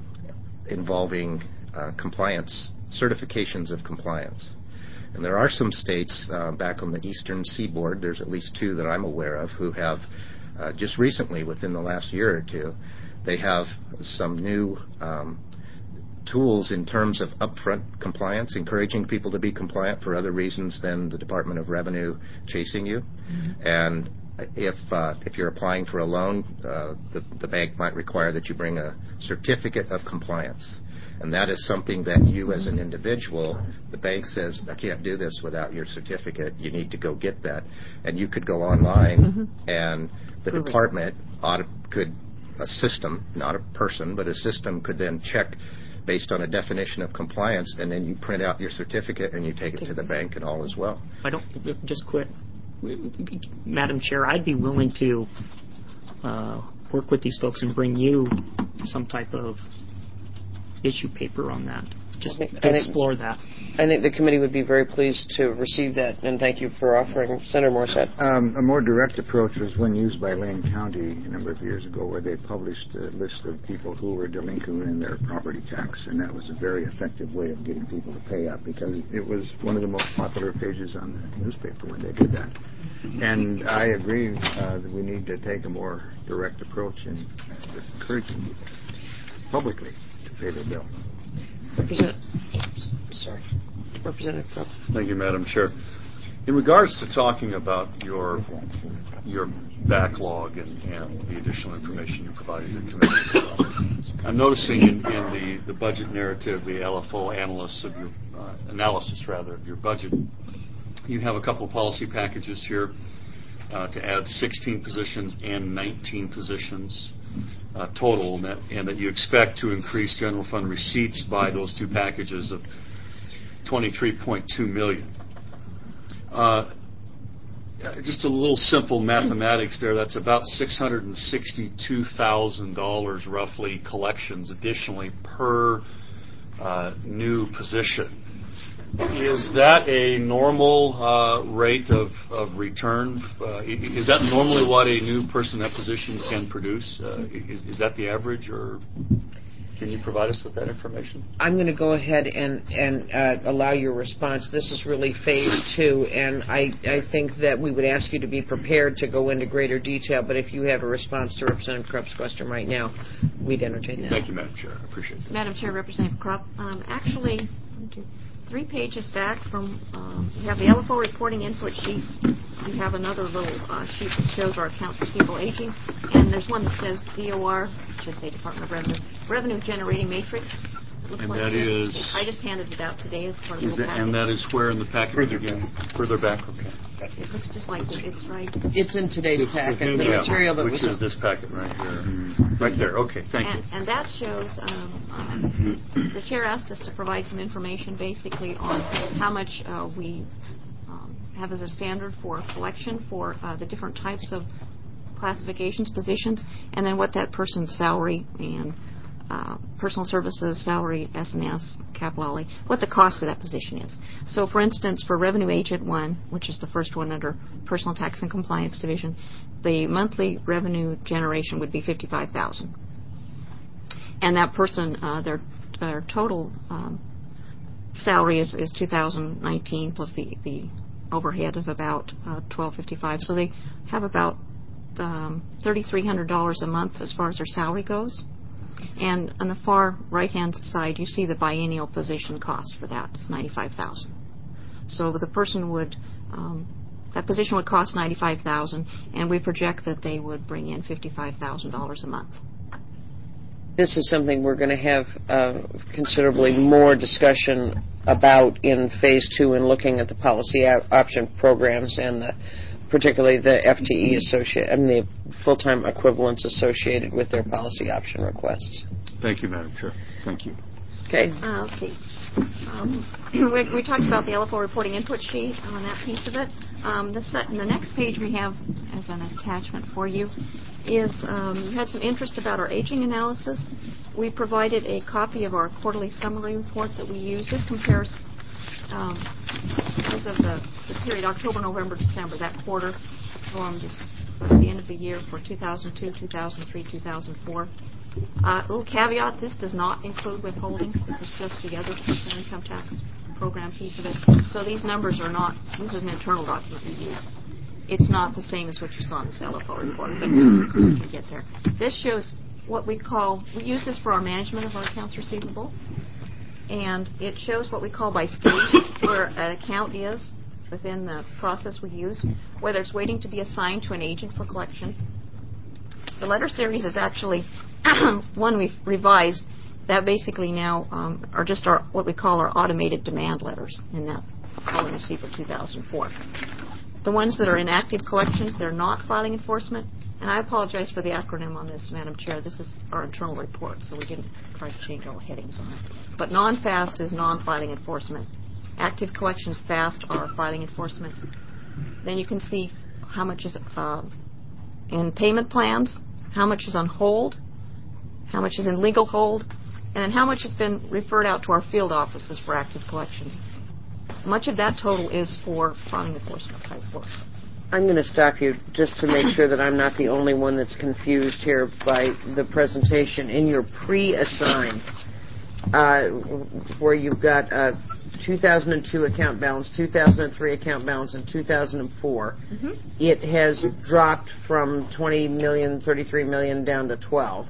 [SPEAKER 7] involving uh, compliance, certifications of compliance. And there are some states uh, back on the eastern seaboard, there's at least two that I'm aware of, who have uh, just recently, within the last year or two, they have some new um, tools in terms of upfront compliance, encouraging people to be compliant for other reasons than the Department of Revenue chasing you. Mm-hmm. And if uh, if you're applying for a loan, uh, the, the bank might require that you bring a certificate of compliance. And that is something that you as an individual, the bank says, I can't do this without your certificate. You need to go get that. And you could go online mm-hmm. and the Perfect. department ought to, could, a system, not a person, but a system could then check based on a definition of compliance, and then you print out your certificate and you take it to the bank and all as well.
[SPEAKER 5] I don't, just quit. Madam Chair, I'd be willing to uh, work with these folks and bring you some type of issue paper on that, just to explore that.
[SPEAKER 1] I think the committee would be very pleased to receive that, and thank you for offering. Senator Morissette.
[SPEAKER 8] Um, a more direct approach was one used by Lane County a number of years ago, where they published a list of people who were delinquent in their property tax, and that was a very effective way of getting people to pay up, because it was one of the most popular pages on the newspaper when they did that. And I agree uh, that we need to take a more direct approach in encouraging people publicly to pay their bill.
[SPEAKER 1] Representative, sorry, Representative Krupp.
[SPEAKER 4] Thank you, Madam Chair. In regards to talking about your your backlog and, and the additional information you provided the committee, I'm noticing in, in the, the budget narrative, the L F O analysis of your uh, analysis rather of your budget, you have a couple of policy packages here uh, to add sixteen positions and nineteen positions. Uh, total, and that, and that you expect to increase general fund receipts by those two packages of twenty-three point two million dollars. Uh, just a little simple mathematics there. That's about six hundred sixty-two thousand dollars roughly collections additionally per uh, new position. Is that a normal uh, rate of, of return? Uh, is that normally what a new person in that position can produce? Uh, is, is that the average, or can you provide us with that information?
[SPEAKER 1] I'm going to go ahead and, and uh, allow your response. This is really phase two, and I, I think that we would ask you to be prepared to go into greater detail, but if you have a response to Representative Krupp's question right now, we'd entertain that.
[SPEAKER 4] Thank you, Madam Chair. I appreciate that.
[SPEAKER 2] Madam Chair, Representative Krupp, um, actually, three pages back from, uh, we have the L F O reporting input sheet. We have another little uh, sheet that shows our accounts receivable aging, and there's one that says D O R, I should say Department of Revenue, Revenue Generating Matrix.
[SPEAKER 4] And like that is...
[SPEAKER 2] I just handed it out today as part of
[SPEAKER 4] is
[SPEAKER 2] the
[SPEAKER 4] it, And that is where in the package?
[SPEAKER 3] Further
[SPEAKER 4] again?
[SPEAKER 3] back.
[SPEAKER 4] Further back, okay.
[SPEAKER 2] It looks just like it. It's right.
[SPEAKER 1] It's in today's
[SPEAKER 6] It's
[SPEAKER 1] packet,
[SPEAKER 6] the
[SPEAKER 1] the
[SPEAKER 6] handout.
[SPEAKER 1] material that
[SPEAKER 4] Which
[SPEAKER 1] was...
[SPEAKER 4] is this packet right here. Right there, okay, thank
[SPEAKER 2] and,
[SPEAKER 4] you.
[SPEAKER 2] and that shows, um, um, the chair asked us to provide some information basically on how much uh, we um, have as a standard for collection for uh, the different types of classifications, positions, and then what that person's salary and uh, personal services, salary, S and S, capital outlay, what the cost of that position is. So, for instance, for Revenue Agent one, which is the first one under Personal Tax and Compliance Division, the monthly revenue generation would be fifty-five thousand dollars. And that person, uh, their, their total um, salary is, is two thousand nineteen plus the, the overhead of about uh, twelve fifty-five. So they have about um, thirty-three hundred dollars a month as far as their salary goes. And on the far right-hand side, you see the biennial position cost for that. It's ninety-five thousand dollars. So the person would, um, that position would cost ninety-five thousand dollars, and we project that they would bring in fifty-five thousand dollars a month.
[SPEAKER 1] This is something we're going to have uh, considerably more discussion about in phase two and looking at the policy option programs and the, particularly the F T E associated, I mean the full-time equivalents associated with their policy option requests.
[SPEAKER 4] Thank you, Madam Chair. Thank you.
[SPEAKER 1] Okay.
[SPEAKER 2] Uh, let's see. Um, we, we talked about the L F O reporting input sheet on that piece of it. Um, the, set, the next page we have as an attachment for you is um, you had some interest about our aging analysis. We provided a copy of our quarterly summary report that we use. This compares um, as of the, the period October, November, December, that quarter formed just at the end of the year for two thousand two, two thousand three, two thousand four. Uh, a little caveat, this does not include withholding. This is just the other personal income tax program piece of it. So these numbers are not, this is an internal document we use. It's not the same as what you saw in this L F O report, but we can get there. This shows what we call, we use this for our management of our accounts receivable, and it shows what we call by stage where an account is within the process we use, whether it's waiting to be assigned to an agent for collection. The letter series is actually one we've revised that basically now um, are just our what we call our automated demand letters in that column you see for two thousand four. The ones that are in active collections, they're not filing enforcement. And I apologize for the acronym on this, Madam Chair. This is our internal report, so we didn't try to change all the headings on it. But non-FAST is non-filing enforcement. Active collections FAST are filing enforcement. Then you can see how much is uh, in payment plans, how much is on hold, how much is in legal hold, and then how much has been referred out to our field offices for active collections. much of that total is for fraud enforcement type work.
[SPEAKER 1] I'm going to stop you just to make sure that I'm not the only one that's confused here by the presentation. In your pre-assigned, uh, where you've got uh, two thousand two account balance, two thousand three account balance, and two thousand four, mm-hmm. it has dropped from twenty million, thirty-three million down to twelve.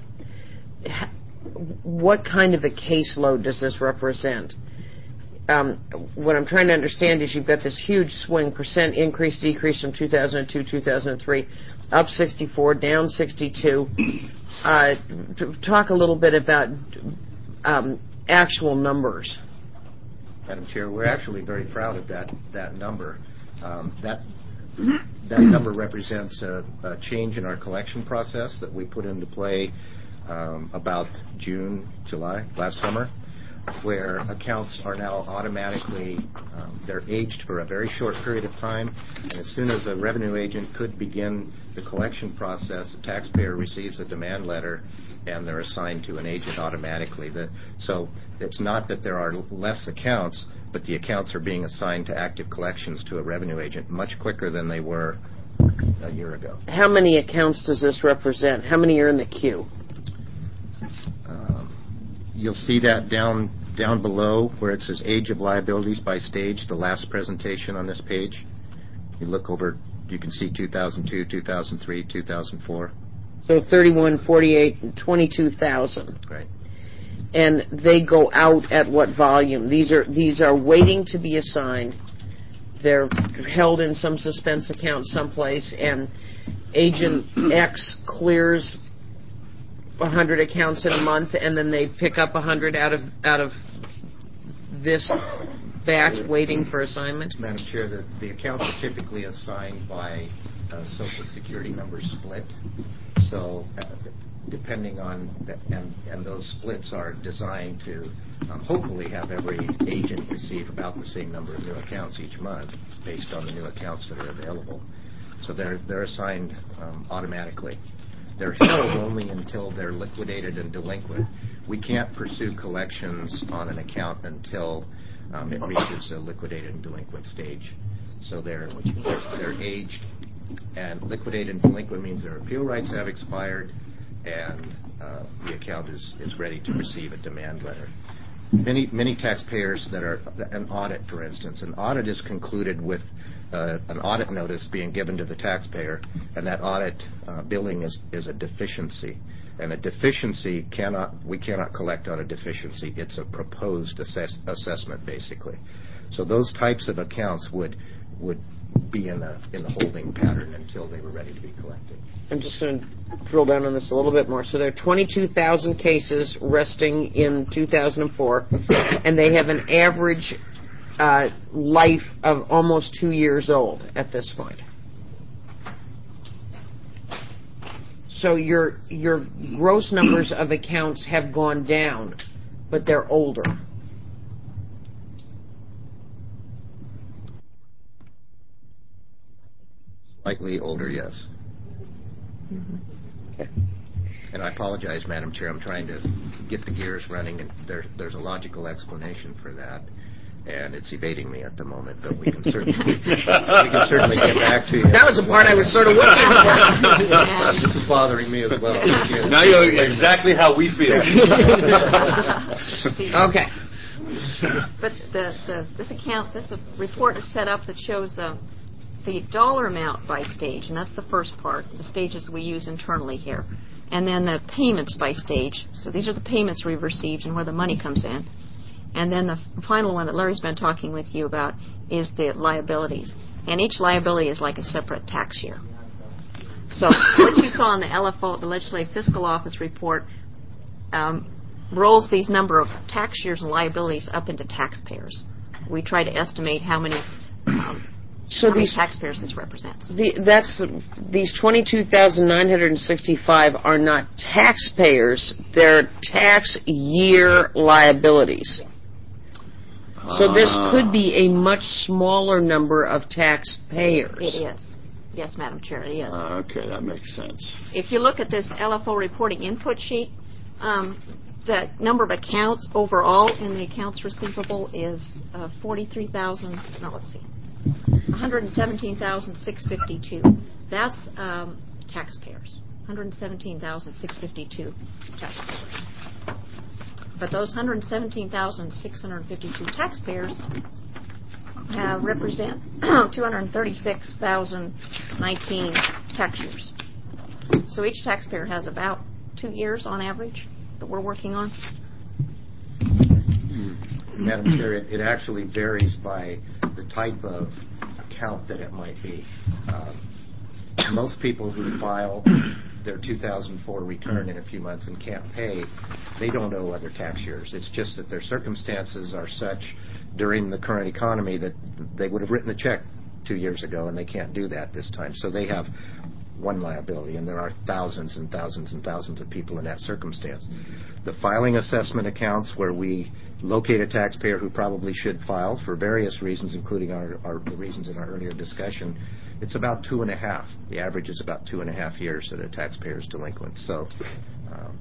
[SPEAKER 1] What kind of a caseload does this represent? Um, what I'm trying to understand is you've got this huge swing, percent increase, decrease from two thousand two, two thousand three, up sixty-four, down sixty-two. Uh, talk a little bit about um, actual numbers.
[SPEAKER 7] Madam Chair, we're actually very proud of that that number. Um, that that number represents a, a change in our collection process that we put into play um, about June, July, last summer, where accounts are now automatically, um, they're aged for a very short period of time, and as soon as a revenue agent could begin the collection process, the taxpayer receives a demand letter and they're assigned to an agent automatically. The, so it's not that there are less accounts, but the accounts are being assigned to active collections to a revenue agent much quicker than they were a year ago.
[SPEAKER 1] How many accounts does this represent? How many are in the queue?
[SPEAKER 7] Um, you'll see that down down below where it says age of liabilities by stage, the last presentation on this page. You look over, you can see two thousand two, two thousand three, two thousand four.
[SPEAKER 1] So thirty-one, forty-eight, and twenty-two thousand.
[SPEAKER 7] Right.
[SPEAKER 1] And they go out at what volume? These are these are waiting to be assigned. They're held in some suspense account someplace, and Agent X clears one hundred accounts in a month, and then they pick up one hundred out of out of this batch waiting for assignment?
[SPEAKER 7] Madam Chair, the, the accounts are typically assigned by uh, Social Security number split. So uh, depending on, the, and, and those splits are designed to um, hopefully have every agent receive about the same number of new accounts each month based on the new accounts that are available. So they're, they're assigned um, automatically. They're held only until they're liquidated and delinquent. We can't pursue collections on an account until um, it reaches a liquidated and delinquent stage. So they're, they're aged, and liquidated and delinquent means their appeal rights have expired and uh, the account is, is ready to receive a demand letter. Many many taxpayers that are, an audit, for instance, an audit is concluded with uh, an audit notice being given to the taxpayer, and that audit uh, billing is, is a deficiency. And a deficiency cannot, we cannot collect on a deficiency. It's a proposed assess, assessment, basically. So those types of accounts would would be in a in the holding pattern until they were ready to be collected.
[SPEAKER 1] I'm just going to drill down on this a little bit more. So there are twenty-two thousand cases resting in two thousand four, and they have an average uh, life of almost two years old at this point. So your your gross numbers of accounts have gone down, but they're older.
[SPEAKER 7] Slightly older, yes.
[SPEAKER 1] Mm-hmm. Okay.
[SPEAKER 7] And I apologize, Madam Chair. I'm trying to get the gears running, and there, there's a logical explanation for that, and it's evading me at the moment. But we can certainly we can certainly get back to you.
[SPEAKER 1] That was the part I was sort of waiting for.
[SPEAKER 7] This is bothering me as well.
[SPEAKER 4] Now you know exactly how we feel.
[SPEAKER 1] Okay.
[SPEAKER 2] But the, the this account, this report is set up that shows the the dollar amount by stage, and that's the first part, the stages we use internally here. And then the payments by stage. So these are the payments we've received and where the money comes in. And then the f- final one that Larry's been talking with you about is the liabilities. And each liability is like a separate tax year. So what you saw in the L F O, the Legislative Fiscal Office report, um, rolls these number of tax years and liabilities up into taxpayers. We try to estimate how many um,
[SPEAKER 1] So
[SPEAKER 2] how many
[SPEAKER 1] these
[SPEAKER 2] taxpayers this represents.
[SPEAKER 1] The, that's these twenty-two thousand nine hundred sixty-five are not taxpayers; they're tax year liabilities. So this could be a much smaller number of taxpayers.
[SPEAKER 2] It is. Yes, Madam Chair, it is.
[SPEAKER 4] Uh, okay, that makes sense.
[SPEAKER 2] If you look at this L F O reporting input sheet, um, the number of accounts overall in the accounts receivable is uh, forty-three thousand, no, let's see, one hundred seventeen thousand six hundred fifty-two. That's um, taxpayers. one hundred seventeen thousand six hundred fifty-two taxpayers. But those one hundred seventeen thousand six hundred fifty-two taxpayers uh, represent two hundred thirty-six thousand nineteen tax years. So each taxpayer has about two years on average that we're working on.
[SPEAKER 7] Madam Chair, it, it actually varies by the type of account that it might be. Um, most people who file their two thousand four return in a few months and can't pay, they don't owe other tax years. It's just that their circumstances are such during the current economy that they would have written a check two years ago and they can't do that this time. So they have one liability, and there are thousands and thousands and thousands of people in that circumstance. The filing assessment accounts where we locate a taxpayer who probably should file for various reasons, including our, our the reasons in our earlier discussion, it's about two and a half. The average is about two and a half years that a taxpayer is delinquent. So, um,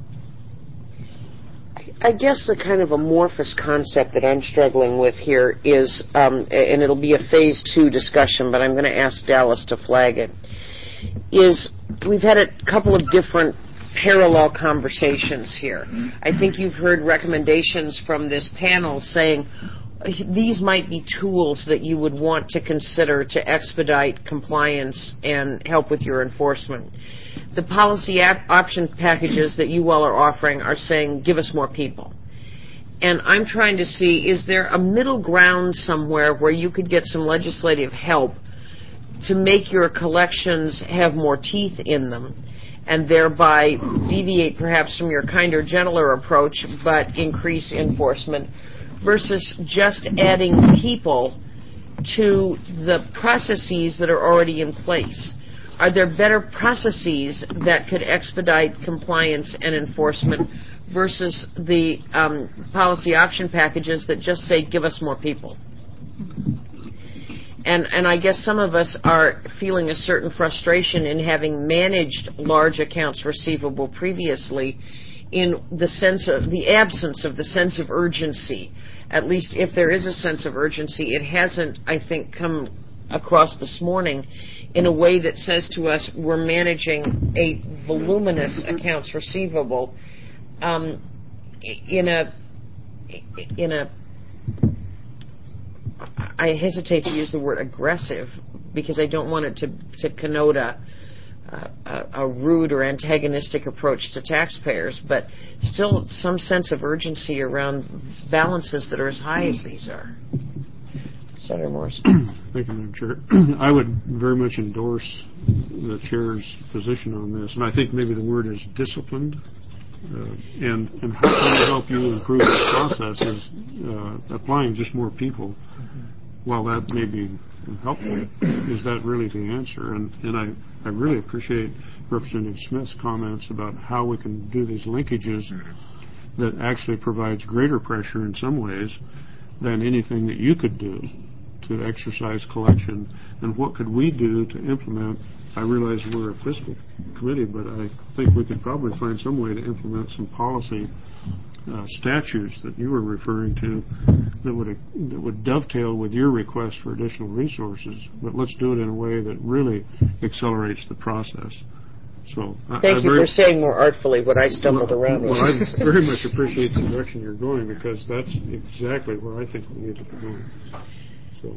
[SPEAKER 1] I guess the kind of amorphous concept that I'm struggling with here is, um, and it'll be a phase two discussion, but I'm going to ask Dallas to flag it, is we've had a couple of different parallel conversations here. I think you've heard recommendations from this panel saying these might be tools that you would want to consider to expedite compliance and help with your enforcement. The policy ap- option packages that you all are offering are saying, give us more people. And I'm trying to see, is there a middle ground somewhere where you could get some legislative help to make your collections have more teeth in them and thereby deviate perhaps from your kinder, gentler approach but increase enforcement versus just adding people to the processes that are already in place? Are there better processes that could expedite compliance and enforcement versus the um, policy option packages that just say, give us more people? And, and I guess some of us are feeling a certain frustration in having managed large accounts receivable previously in the sense of the absence of the sense of urgency. At least if there is a sense of urgency, it hasn't, I think, come across this morning in a way that says to us we're managing a voluminous accounts receivable um, in a in a I hesitate to use the word aggressive because I don't want it to, to connote a, a, a rude or antagonistic approach to taxpayers, but still some sense of urgency around balances that are as high as these are. Senator Morris.
[SPEAKER 6] Thank you, Madam Chair. I would very much endorse the Chair's position on this, and I think maybe the word is disciplined. Uh, and, and how can we help you improve the process is uh, applying just more people. While that may be helpful, is that really the answer? And, and I, I really appreciate Representative Smith's comments about how we can do these linkages that actually provides greater pressure in some ways than anything that you could do to exercise collection. And what could we do to implement? I realize we're a fiscal committee, but I think we could probably find some way to implement some policy uh, statutes that you were referring to that would that would dovetail with your request for additional resources. But let's do it in a way that really accelerates the process. So
[SPEAKER 1] Thank
[SPEAKER 6] I,
[SPEAKER 1] I you
[SPEAKER 6] very,
[SPEAKER 1] for saying more artfully what I stumbled
[SPEAKER 6] well,
[SPEAKER 1] around with.
[SPEAKER 6] Well, I very much appreciate the direction you're going because that's exactly where I think we need to be going. So,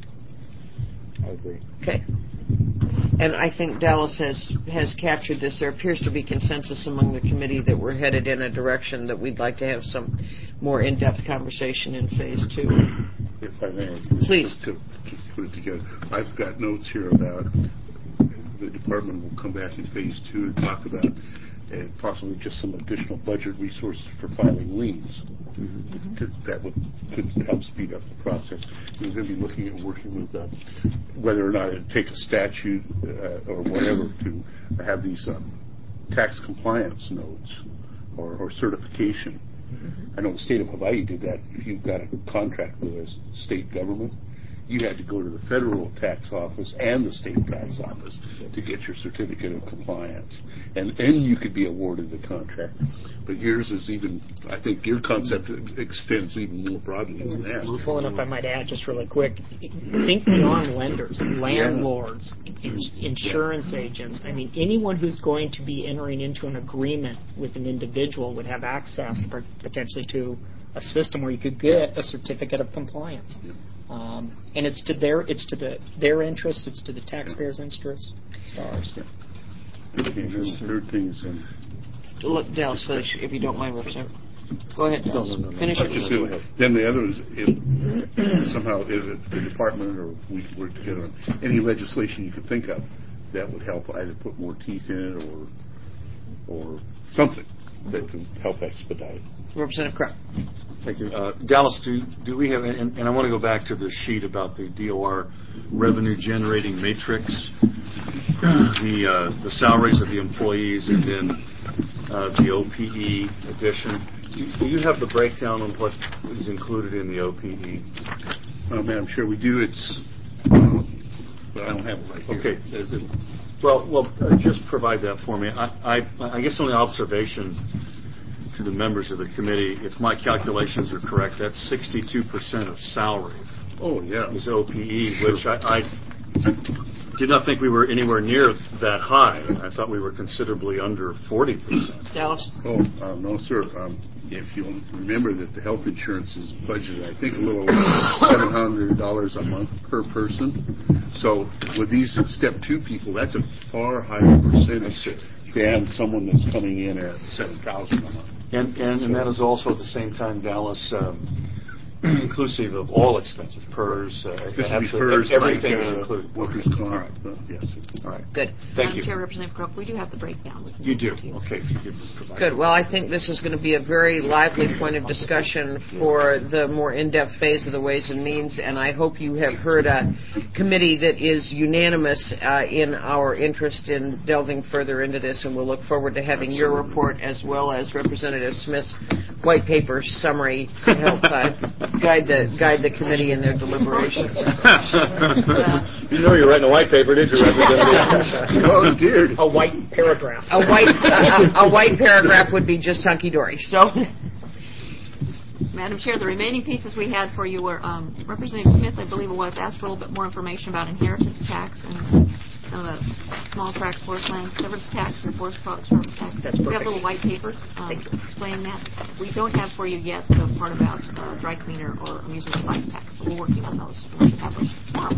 [SPEAKER 8] I agree.
[SPEAKER 1] Okay. And I think Dallas has, has captured this. There appears to be consensus among the committee that we're headed in a direction that we'd like to have some more in-depth conversation in phase two.
[SPEAKER 3] If I may.
[SPEAKER 1] Please.
[SPEAKER 3] Just to, to put it together. I've got notes here about the department will come back in phase two and talk about uh, possibly just some additional budget resources for filing liens. Mm-hmm. Could, that would could help speed up the process. We're going to be looking at working with uh, whether or not it'd take a statute uh, or whatever to have these um, tax compliance notes or, or certification. Mm-hmm. I know the state of Hawaii did that. If you've got a contract with a state government, you had to go to the federal tax office and the state tax office to get your certificate of compliance. And then you could be awarded the contract. But yours is even, I think your concept extends even more broadly than that.
[SPEAKER 5] Well, and if I might add just really quick, think beyond lenders, landlords, ins- insurance agents. I mean, anyone who's going to be entering into an agreement with an individual would have access per- potentially to a system where you could get a certificate of compliance. Um, and it's to their it's to the their interest, it's to the taxpayers' interest, it's to ours.
[SPEAKER 3] Okay, and then the third thing is, um,
[SPEAKER 1] Look, Dallas, finish, if you don't mind, Representative. Go ahead, Dallas.
[SPEAKER 3] No, no, no, no.
[SPEAKER 1] Finish
[SPEAKER 3] I
[SPEAKER 1] it.
[SPEAKER 3] just said, then the other is, if somehow, if the department or we could work together on any legislation you could think of that would help either put more teeth in it or or something that could help expedite.
[SPEAKER 1] Representative Crump.
[SPEAKER 4] Thank you. Uh, Dallas, do, do we have, and, and I want to go back to the sheet about the D O R revenue generating matrix, the, uh, the salaries of the employees, and then uh, the O P E addition. Do, do you have the breakdown on what is included in the O P E?
[SPEAKER 3] Uh, Madam Chair, we do. It's, uh, but I don't have it right here.
[SPEAKER 4] Okay. Is it, well, well, uh, just provide that for me. I, I, I guess only observation to the members of the committee, if my calculations are correct, that's sixty-two percent of salary.
[SPEAKER 3] Oh, yeah.
[SPEAKER 4] Is O P E,
[SPEAKER 3] Sure.
[SPEAKER 4] which I, I did not think we were anywhere near that high. I thought we were considerably under forty percent.
[SPEAKER 1] Dallas.
[SPEAKER 3] Oh, uh, no, sir. Um, if you remember that the health insurance is budgeted, I think, a little over seven hundred dollars a month per person. So with these step two people, that's a far higher percentage than someone that's coming in at seven thousand dollars a month.
[SPEAKER 4] And, and, and that is also at the same time, Dallas, um, inclusive of all expenses, P E R S, uh, absolutely,
[SPEAKER 3] PERS,
[SPEAKER 4] everything
[SPEAKER 3] like,
[SPEAKER 4] is
[SPEAKER 3] uh,
[SPEAKER 4] included.
[SPEAKER 3] Workers'
[SPEAKER 4] Okay.
[SPEAKER 3] comp.
[SPEAKER 4] All right.
[SPEAKER 3] Uh, yes, sir.
[SPEAKER 4] All right.
[SPEAKER 1] Good.
[SPEAKER 4] Thank
[SPEAKER 2] Madam
[SPEAKER 4] you.
[SPEAKER 2] Chair, Representative Crook, we do have the breakdown. We can
[SPEAKER 4] You
[SPEAKER 2] give
[SPEAKER 4] do.
[SPEAKER 2] it to you.
[SPEAKER 4] Okay. If you could provide
[SPEAKER 1] Good.
[SPEAKER 4] that.
[SPEAKER 1] Well, I think this is going to be a very lively point of discussion for the more in-depth phase of the Ways and Means, and I hope you have heard a committee that is unanimous uh, in our interest in delving further into this, and we'll look forward to having your report as well as Representative Smith's white paper summary to help uh, guide the guide the committee in their deliberations.
[SPEAKER 4] You know you're writing a white paper, did you, Representative?
[SPEAKER 3] Oh, dear.
[SPEAKER 5] A white paragraph.
[SPEAKER 1] A white a, a white paragraph would be just hunky dory. So.
[SPEAKER 2] Madam Chair, the remaining pieces we had for you were um, Representative Smith, I believe it was, asked for a little bit more information about inheritance tax and some of the small tract forest land severance tax and forest product service tax.
[SPEAKER 5] That's
[SPEAKER 2] we have
[SPEAKER 5] perfect.
[SPEAKER 2] little white papers um,
[SPEAKER 5] Thank you.
[SPEAKER 2] explaining that. We don't have for you yet the part about uh, dry cleaner or amusement device tax, but we're working on those. We should have those tomorrow.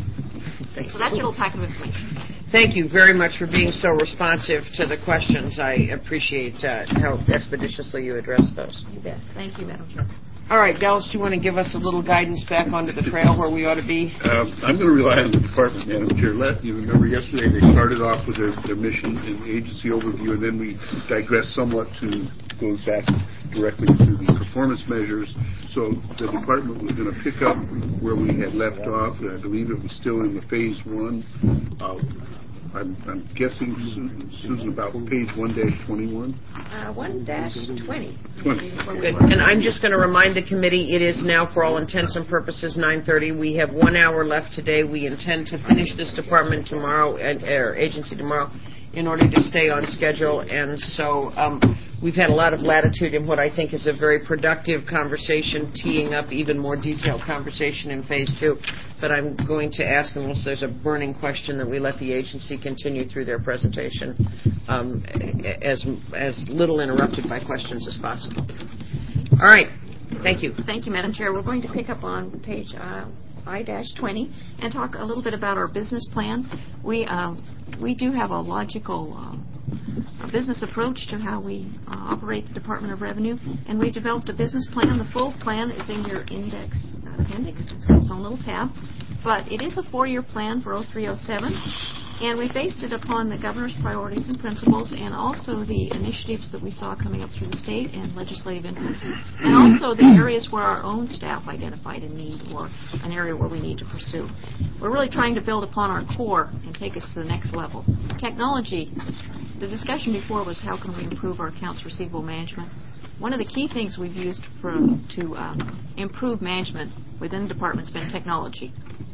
[SPEAKER 2] So that's your little packet of information.
[SPEAKER 1] Thank you very much for being so responsive to the questions. I appreciate uh, how expeditiously you addressed those.
[SPEAKER 2] You bet. Thank you, Madam Chair.
[SPEAKER 1] All right, Dallas, do you want to give us a little guidance back onto the trail where we ought to be?
[SPEAKER 3] Um, I'm going to rely on the department, Madam Chair. Let, you remember yesterday they started off with their, their mission and agency overview, and then we digressed somewhat to go back directly to the performance measures. So the department was going to pick up where we had left off. I believe it was still in the phase one. Uh, I'm, I'm guessing, Susan, Susan, about page one dash twenty-one?
[SPEAKER 2] Uh, one dash twenty.
[SPEAKER 3] twenty.
[SPEAKER 1] Good. And I'm just going to remind the committee it is now, for all intents and purposes, nine thirty. We have one hour left today. We intend to finish this department tomorrow, and, or agency tomorrow, in order to stay on schedule. And so um, we've had a lot of latitude in what I think is a very productive conversation, teeing up even more detailed conversation in phase two. But I'm going to ask, unless there's a burning question, that we let the agency continue through their presentation um, as as little interrupted by questions as possible. All right. Thank you.
[SPEAKER 2] Thank you, Madam Chair. We're going to pick up on page uh, I twenty and talk a little bit about our business plan. We uh, we do have a logical uh, a business approach to how we uh, operate the Department of Revenue, and we developed a business plan. The full plan is in your index appendix. It's got its own little tab, but it is a four-year plan for oh three oh seven. And we based it upon the governor's priorities and principles, and also the initiatives that we saw coming up through the state and legislative interests, and also the areas where our own staff identified a need or an area where we need to pursue. We're really trying to build upon our core and take us to the next level. Technology, the discussion before was how can we improve our accounts receivable management. One of the key things we've used for, to um, improve management within the department has been technology.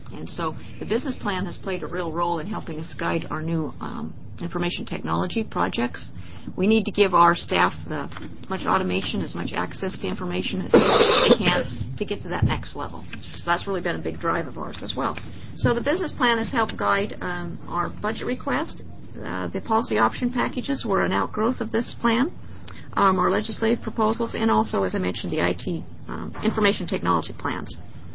[SPEAKER 2] And so the business plan has played a real role in helping us guide our new um, information technology projects. We need to give our staff the, as much automation, as much access to information as they can to get to that next level. So that's really been a big drive of ours as well. So the business plan has helped guide um, our budget request. Uh, the policy option packages were an outgrowth of this plan, um, our legislative proposals, and also, as I mentioned, the I T um, information technology plans.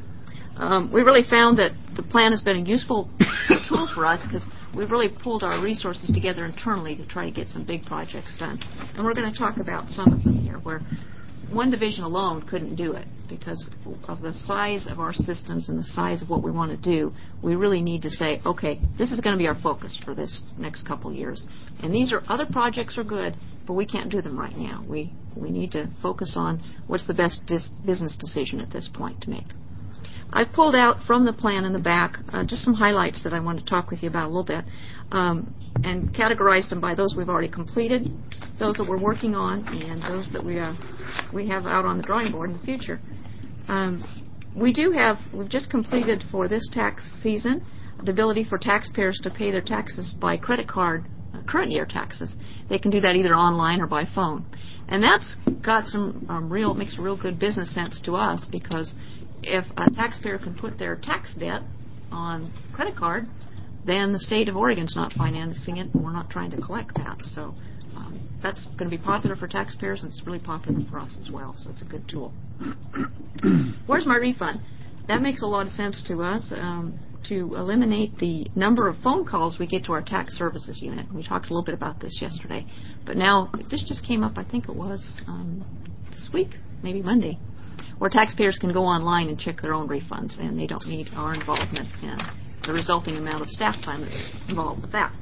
[SPEAKER 2] Um, we really found that the plan has been a useful tool for us because we've really pulled our resources together internally to try to get some big projects done. And we're going to talk about some of them here where one division alone couldn't do it because of the size of our systems and the size of what we want to do. We really need to say, okay, this is going to be our focus for this next couple of years. And these are other projects are good, but we can't do them right now. We, we need to focus on what's the best dis- business decision at this point to make. I've pulled out from the plan in the back uh, just some highlights that I want to talk with you about a little bit um, and categorized them by those we've already completed, those that we're working on, and those that we uh, we have out on the drawing board in the future. Um, we do have, we've just completed for this tax season the ability for taxpayers to pay their taxes by credit card, uh, current year taxes. They can do that either online or by phone. And that's got some um, real, makes real good business sense to us because if a taxpayer can put their tax debt on credit card, then the state of Oregon's not financing it, and we're not trying to collect that. So um, that's going to be popular for taxpayers, and it's really popular for us as well. So it's a good tool. Where's my refund? That makes a lot of sense to us um, to eliminate the number of phone calls we get to our tax services unit. We talked a little bit about this yesterday, but now this just came up. I think it was um, this week, maybe Monday, where taxpayers can go online and check their own refunds, and they don't need our involvement and the resulting amount of staff time that's involved with that.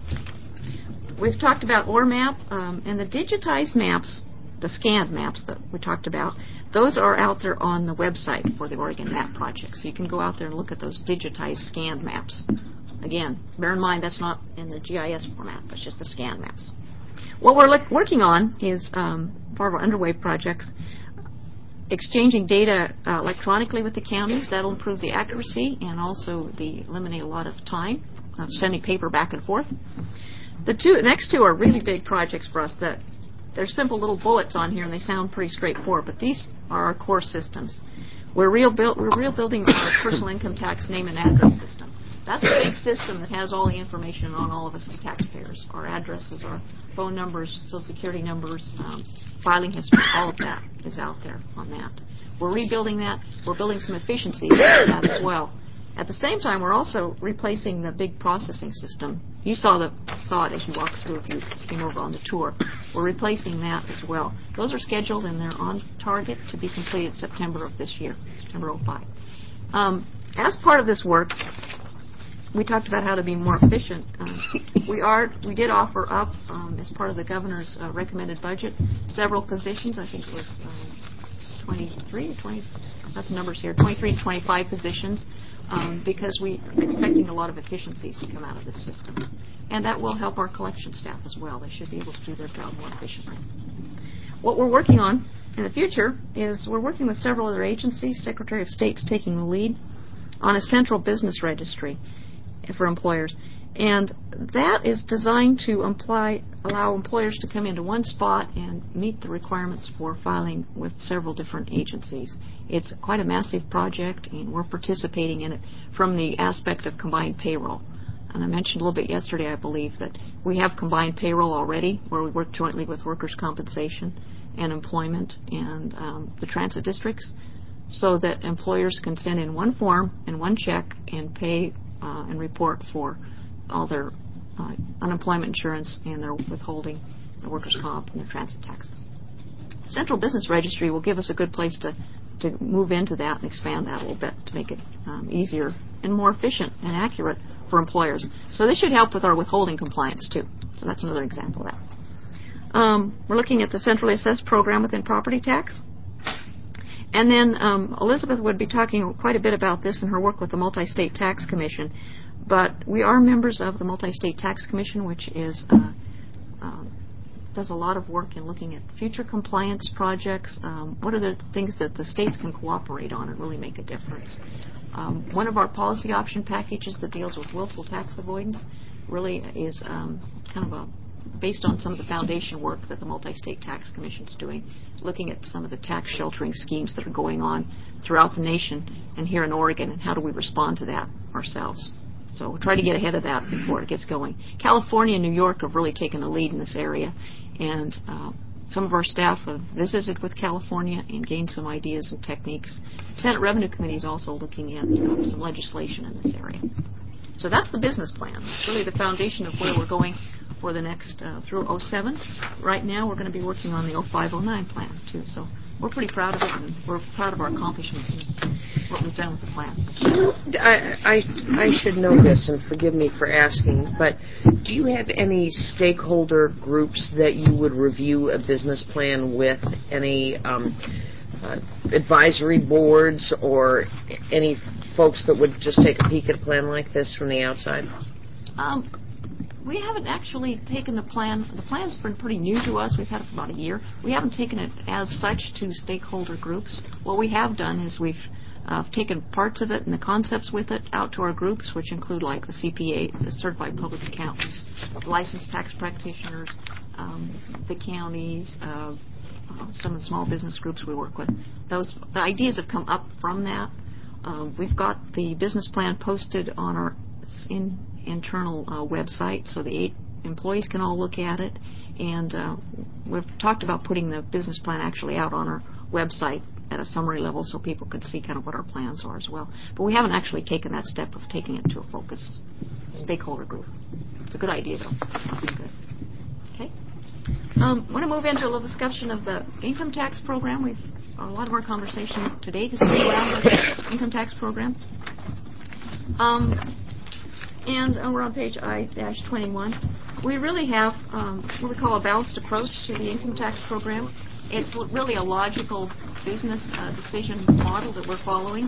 [SPEAKER 2] We've talked about O R map, um, and the digitized maps, the scanned maps that we talked about, those are out there on the website for the Oregon Map Project. So you can go out there and look at those digitized scanned maps. Again, bear in mind that's not in the G I S format, that's just the scanned maps. What we're look, working on is um, part of our underway projects, exchanging data uh, electronically with the counties. That'll improve the accuracy and also the eliminate a lot of time of sending paper back and forth. The two next two are really big projects for us. That they're simple little bullets on here and they sound pretty straightforward, but these are our core systems. We're real build, we're real building our personal income tax name and address system. That's a big system that has all the information on all of us as taxpayers. Our addresses, our phone numbers, social security numbers, um, filing history, all of that is out there on that. We're rebuilding that. We're building some efficiencies in that as well. At the same time, we're also replacing the big processing system. You saw the saw it as you walked through if you came over on the tour. We're replacing that as well. Those are scheduled and they're on target to be completed September of this year, September oh five. Um, as part of this work, we talked about how to be more efficient. Um, we are we did offer up um, as part of the governor's uh, recommended budget several positions. I think it was um, twenty-three, twenty. I've got the numbers here. twenty-three to twenty-five positions. Um, because we are expecting a lot of efficiencies to come out of this system. And that will help our collection staff as well. They should be able to do their job more efficiently. What we're working on in the future is we're working with several other agencies, Secretary of State's taking the lead, on a central business registry for employers. And that is designed to imply, allow employers to come into one spot and meet the requirements for filing with several different agencies. It's quite a massive project, and we're participating in it from the aspect of combined payroll. And I mentioned a little bit yesterday, I believe, that we have combined payroll already, where we work jointly with workers' compensation and employment and um, the transit districts, so that employers can send in one form and one check and pay uh, and report for all their uh, unemployment insurance and their withholding, their workers' comp, and their transit taxes. Central Business Registry will give us a good place to, to move into that and expand that a little bit to make it um, easier and more efficient and accurate for employers. So this should help with our withholding compliance, too. So that's another example of that. Um, we're looking at the centrally assessed program within property tax. And then um, Elizabeth would be talking quite a bit about this in her work with the Multi-State Tax Commission. But we are members of the Multi-State Tax Commission, which is uh, uh, does a lot of work in looking at future compliance projects. Um, what are the things that the states can cooperate on and really make a difference? Um, one of our policy option packages that deals with willful tax avoidance really is um, kind of a based on some of the foundation work that the Multi-State Tax Commission is doing, looking at some of the tax sheltering schemes that are going on throughout the nation and here in Oregon, and how do we respond to that ourselves. So we'll try to get ahead of that before it gets going. California and New York have really taken the lead in this area, and uh, some of our staff have visited with California and gained some ideas and techniques. Senate Revenue Committee is also looking at uh, some legislation in this area. So that's the business plan. It's really the foundation of where we're going for the next, uh, through oh seven. Right now we're going to be working on the oh five oh nine plan, too. So we're pretty proud of it, and we're proud of our accomplishments and what we've done with the plan.
[SPEAKER 1] I, I, I should know this, and forgive me for asking, but do you have any stakeholder groups that you would review a business plan with? Any um, uh, advisory boards or any folks that would just take a peek at a plan like this from the outside?
[SPEAKER 2] Um, we haven't actually taken the plan. The plan's been pretty new to us. We've had it for about a year. We haven't taken it as such to stakeholder groups. What we have done is we've uh, taken parts of it and the concepts with it out to our groups, which include like the C P A, the Certified Public Accountants, licensed tax practitioners, um, the counties, uh, uh, some of the small business groups we work with. Those the ideas have come up from that. Um, we've got the business plan posted on our in, internal uh, website, so the eight employees can all look at it. And uh, we've talked about putting the business plan actually out on our website at a summary level so people could see kind of what our plans are as well. But we haven't actually taken that step of taking it to a focus stakeholder group. It's a good idea, though. It's good. Okay. Um, I want to move into a little discussion of the income tax program. We've a lot of our conversation today to see around the income tax program. Um, and uh, we're on page I twenty-one. We really have um, what we call a balanced approach to the income tax program. It's l- really a logical business uh, decision model that we're following.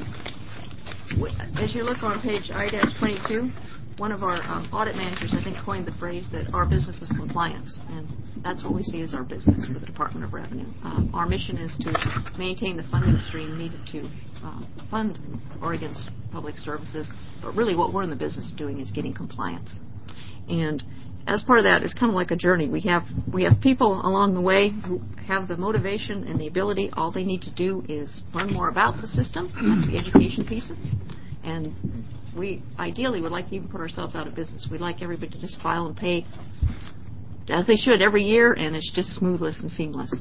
[SPEAKER 2] As you look on page I twenty-two, one of our um, audit managers, I think, coined the phrase that our business is compliance, and that's what we see as our business for the Department of Revenue. Um, our mission is to maintain the funding stream needed to uh, fund Oregon's public services, but really what we're in the business of doing is getting compliance. And as part of that, it's kind of like a journey. We have we have people along the way who have the motivation and the ability. All they need to do is learn more about the system. That's the education piece. And we ideally would like to even put ourselves out of business. We'd like everybody to just file and pay as they should every year, and it's just smoothless and seamless.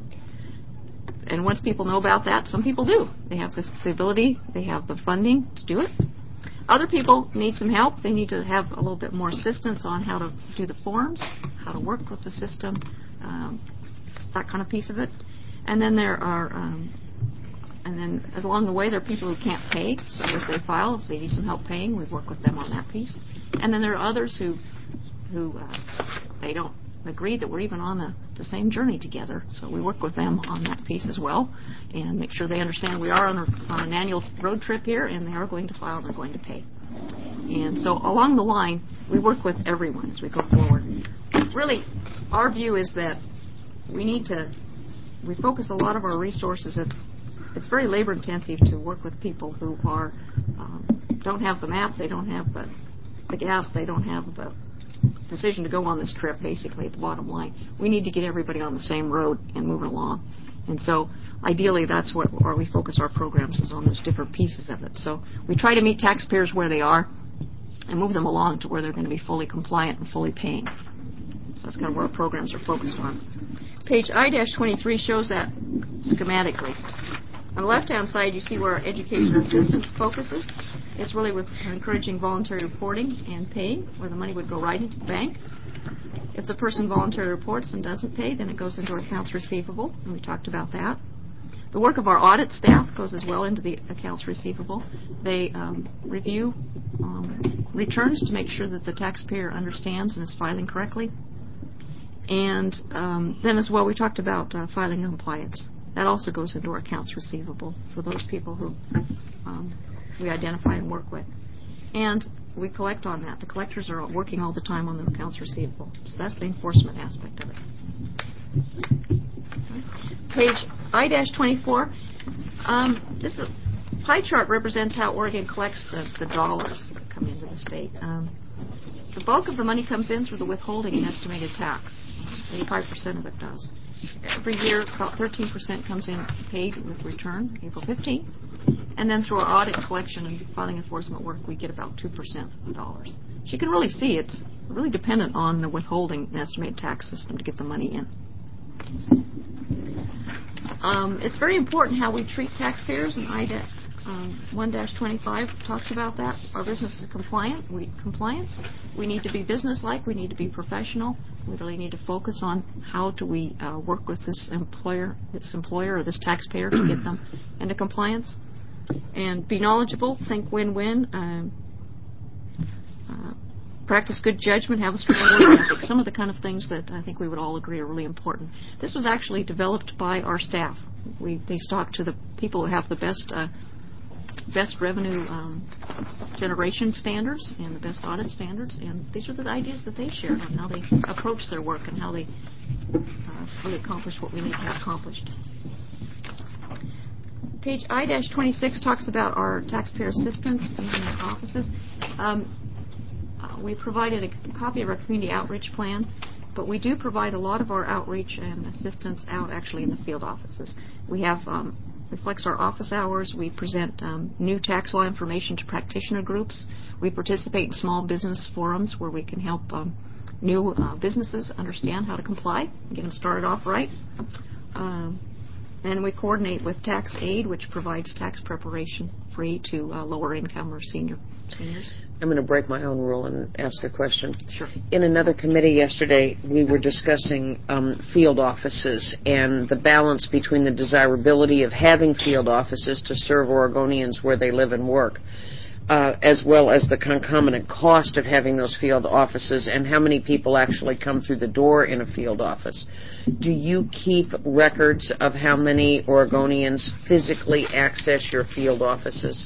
[SPEAKER 2] And once people know about that, some people do. They have the, the ability, they have the funding to do it. Other people need some help. They need to have a little bit more assistance on how to do the forms, how to work with the system, um, that kind of piece of it. And then there are, um, and then as along the way, there are people who can't pay. So as they file, if they need some help paying, we work with them on that piece. And then there are others who, who uh, they don't agree that we're even on the, the same journey together. So we work with them on that piece as well and make sure they understand we are on, a, on an annual road trip here and they are going to file and they're going to pay. And so along the line, we work with everyone as we go forward. Really, our view is that we need to, we focus a lot of our resources at, it's very labor intensive to work with people who are, um, don't have the map, they don't have the, the gas, they don't have the decision to go on this trip, basically, at the bottom line. We need to get everybody on the same road and moving along. And so, ideally, that's what where we focus our programs is on those different pieces of it. So we try to meet taxpayers where they are and move them along to where they're going to be fully compliant and fully paying. So that's kind of where our programs are focused on. Page I twenty-three shows that schematically. On the left-hand side, you see where our education assistance focuses. It's really with encouraging voluntary reporting and paying, where the money would go right into the bank. If the person voluntarily reports and doesn't pay, then it goes into accounts receivable, and we talked about that. The work of our audit staff goes as well into the accounts receivable. They um, review um, returns to make sure that the taxpayer understands and is filing correctly. And um, then as well, we talked about uh, filing compliance. That also goes into our accounts receivable for those people who um, we identify and work with. And we collect on that. The collectors are working all the time on the accounts receivable. So that's the enforcement aspect of it. Page I twenty-four. Um, this is pie chart represents how Oregon collects the, the dollars that come into the state. Um, the bulk of the money comes in through the withholding and estimated tax. eighty-five percent of it does. Every year, about thirteen percent comes in paid with return, April fifteenth. And then through our audit, collection, and filing enforcement work, we get about two percent of the dollars. So you can really see it's really dependent on the withholding and estimated tax system to get the money in. Um, it's very important how we treat taxpayers, and I D A C um, one dash twenty-five talks about that. Our business is compliant. We, compliance. We need to be businesslike. We need to be professional. We really need to focus on how do we uh, work with this employer, this employer or this taxpayer to get them into compliance. And be knowledgeable. Think win-win. Um, uh, practice good judgment. Have a strong work ethic. Some of the kind of things that I think we would all agree are really important. This was actually developed by our staff. We they talk to the people who have the best. Uh, best revenue um, generation standards and the best audit standards, and these are the ideas that they shared on how they approach their work and how they uh, really accomplish what we need to have accomplished. Page I twenty-six talks about our taxpayer assistance in our offices. Um, uh, we provided a copy of our community outreach plan, but we do provide a lot of our outreach and assistance out actually in the field offices. We have um, reflects our office hours. We present um, new tax law information to practitioner groups. We participate in small business forums where we can help um, new uh, businesses understand how to comply, get them started off right. Um, and we coordinate with Tax Aid, which provides tax preparation free to uh, lower income or senior seniors.
[SPEAKER 1] I'm going to break my own rule and ask a question.
[SPEAKER 2] Sure.
[SPEAKER 1] In another committee yesterday, we were discussing um, field offices and the balance between the desirability of having field offices to serve Oregonians where they live and work, uh, as well as the concomitant cost of having those field offices and how many people actually come through the door in a field office. Do you keep records of how many Oregonians physically access your field offices?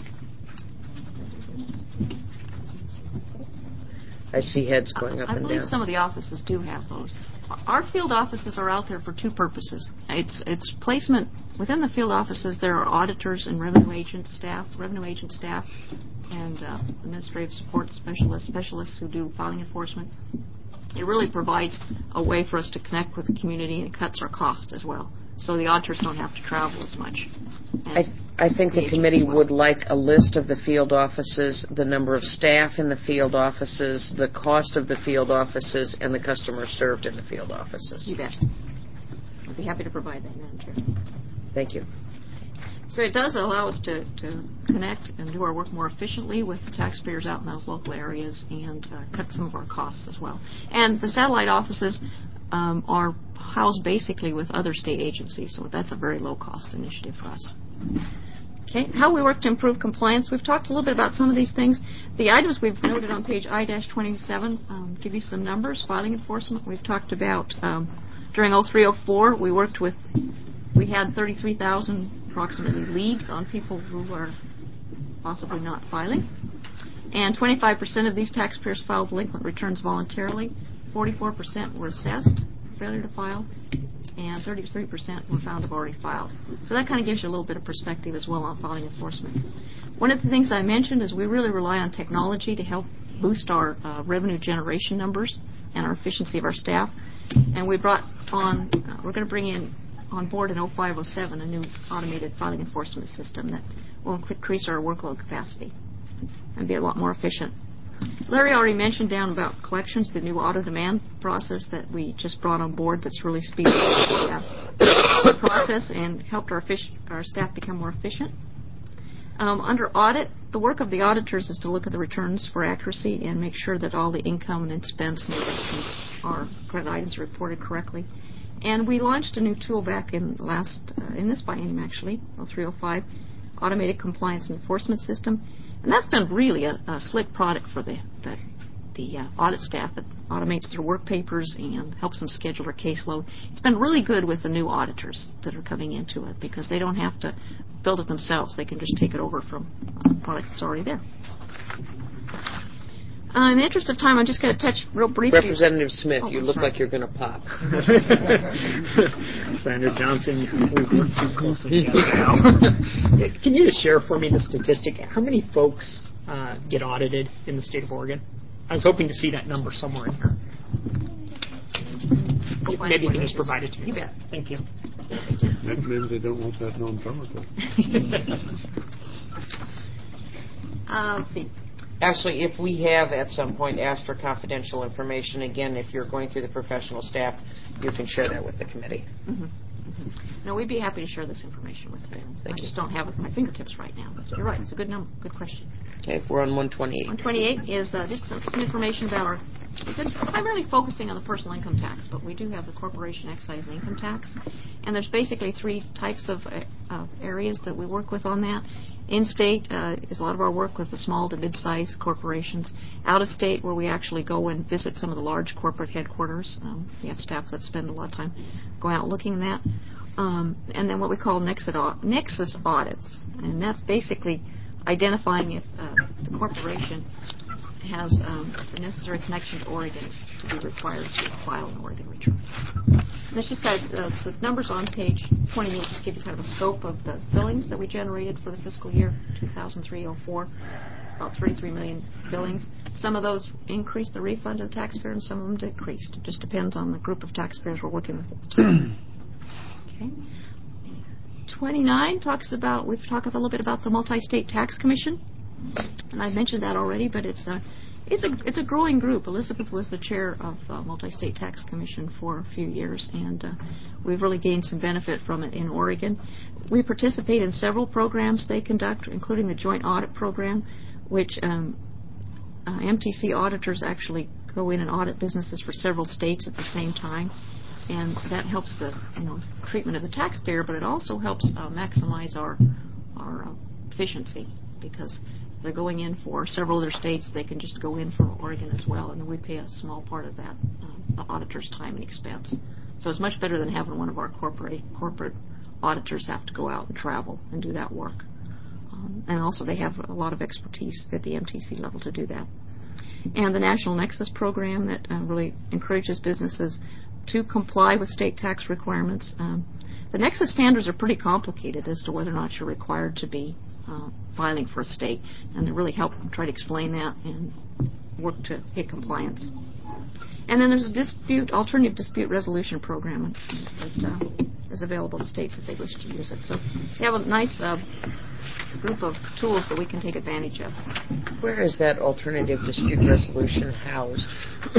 [SPEAKER 1] I see heads going up
[SPEAKER 2] I
[SPEAKER 1] and
[SPEAKER 2] believe
[SPEAKER 1] down.
[SPEAKER 2] some of the offices do have those. Our field offices are out there for two purposes. It's it's placement within the field offices. There are auditors and revenue agent staff, revenue agent staff, and uh, administrative support specialists, specialists who do filing enforcement. It really provides a way for us to connect with the community, and it cuts our cost as well. So the auditors don't have to travel as much.
[SPEAKER 1] I, I think the committee would like a list of the field offices, the number of staff in the field offices, the cost of the field offices, and the customers served in the field offices.
[SPEAKER 2] You bet. I'd be happy to provide that, Madam Chair.
[SPEAKER 1] Thank you.
[SPEAKER 2] So it does allow us to, to connect and do our work more efficiently with the taxpayers out in those local areas and uh, cut some of our costs as well. And the satellite offices um, are housed basically with other state agencies, so that's a very low-cost initiative for us. Okay, how we work to improve compliance. We've talked a little bit about some of these things. The items we've noted on page I twenty-seven um, give you some numbers. Filing enforcement, we've talked about um, during oh three oh four, we worked with, we had thirty-three thousand approximately leads on people who are possibly not filing. And twenty-five percent of these taxpayers filed delinquent returns voluntarily. forty-four percent were assessed for failure to file. And thirty-three percent were found to have already filed. So that kind of gives you a little bit of perspective as well on filing enforcement. One of the things I mentioned is we really rely on technology to help boost our uh, revenue generation numbers and our efficiency of our staff. And we brought on, uh, we're going to bring in on board in oh five oh seven a new automated filing enforcement system that will increase our workload capacity and be a lot more efficient. Larry already mentioned down about collections, the new auto demand process that we just brought on board that's really speeded up the process and helped our, fish, our staff become more efficient. Um, under audit, the work of the auditors is to look at the returns for accuracy and make sure that all the income and expense and investments are credit items are reported correctly. And we launched a new tool back in last uh, in this biennium actually, oh three oh five, Automated Compliance Enforcement System. And that's been really a, a slick product for the the, the uh, audit staff. It automates their work papers and helps them schedule their caseload. It's been really good with the new auditors that are coming into it because they don't have to build it themselves. They can just take it over from a product that's already there. Uh, in the interest of time, I'm just going to touch real briefly.
[SPEAKER 1] Representative Smith,
[SPEAKER 2] Oh,
[SPEAKER 1] you
[SPEAKER 2] I'm
[SPEAKER 1] look
[SPEAKER 2] sorry.
[SPEAKER 1] like you're going to pop.
[SPEAKER 5] Senator Johnson, we've worked too closely together now. Can you just share for me the statistic? How many folks uh, get audited in the state of Oregon? I was hoping to see that number somewhere in here. Maybe you can just provide it to me.
[SPEAKER 2] You bet.
[SPEAKER 5] Thank you.
[SPEAKER 6] Maybe they don't want that known publicly.
[SPEAKER 2] Uh, let's see.
[SPEAKER 1] Actually, if we have at some point asked for confidential information, again, if you're going through the professional staff, you can share that with the committee.
[SPEAKER 2] Mm-hmm. Mm-hmm. No, we'd be happy to share this information with you.
[SPEAKER 1] Thank
[SPEAKER 2] I
[SPEAKER 1] you.
[SPEAKER 2] just don't have it at my fingertips right now. But you're right. It's a good number. Good question.
[SPEAKER 1] Okay, we're on one twenty-eight.
[SPEAKER 2] one twenty-eight is uh, just some, some information about our. We've been primarily focusing on the personal income tax, but we do have the corporation excise and income tax. And there's basically three types of uh, uh, areas that we work with on that. In-state uh, is a lot of our work with the small to mid-sized corporations. Out-of-state, where we actually go and visit some of the large corporate headquarters. Um, we have staff that spend a lot of time going out looking at that. Um, and then what we call nexus, au- nexus audits. And that's basically identifying if uh, the corporation has um, the necessary connection to Oregon to be required to file an Oregon return. And it's just got uh, the numbers on page twenty-eight just give you kind of a scope of the billings that we generated for the fiscal year two thousand three oh four, about thirty-three million billings. Some of those increased the refund to the taxpayer and some of them decreased. It just depends on the group of taxpayers we're working with at the time. Okay. twenty-nine talks about, we've talked a little bit about the Multi-State Tax Commission. And I mentioned that already, but it's a it's a it's a growing group. Elizabeth was the chair of uh, Multi-State Tax Commission for a few years, and uh, we've really gained some benefit from it in Oregon. We participate in several programs they conduct, including the Joint Audit Program, which um, uh, M T C auditors actually go in and audit businesses for several states at the same time, and that helps the you know treatment of the taxpayer, but it also helps uh, maximize our our uh, efficiency, because they're going in for several other states, they can just go in for Oregon as well, and then we pay a small part of that, um, the auditor's time and expense. So it's much better than having one of our corporate corporate auditors have to go out and travel and do that work. Um, and also they have a lot of expertise at the M T C level to do that. And the National Nexus program that uh, really encourages businesses to comply with state tax requirements. Um, the Nexus standards are pretty complicated as to whether or not you're required to be Uh, filing for a state, and they really help try to explain that and work to hit compliance. And then there's a dispute, alternative dispute resolution program that uh, is available to states if they wish to use it. So they have a nice uh, group of tools that we can take advantage of.
[SPEAKER 1] Where is that alternative dispute resolution housed?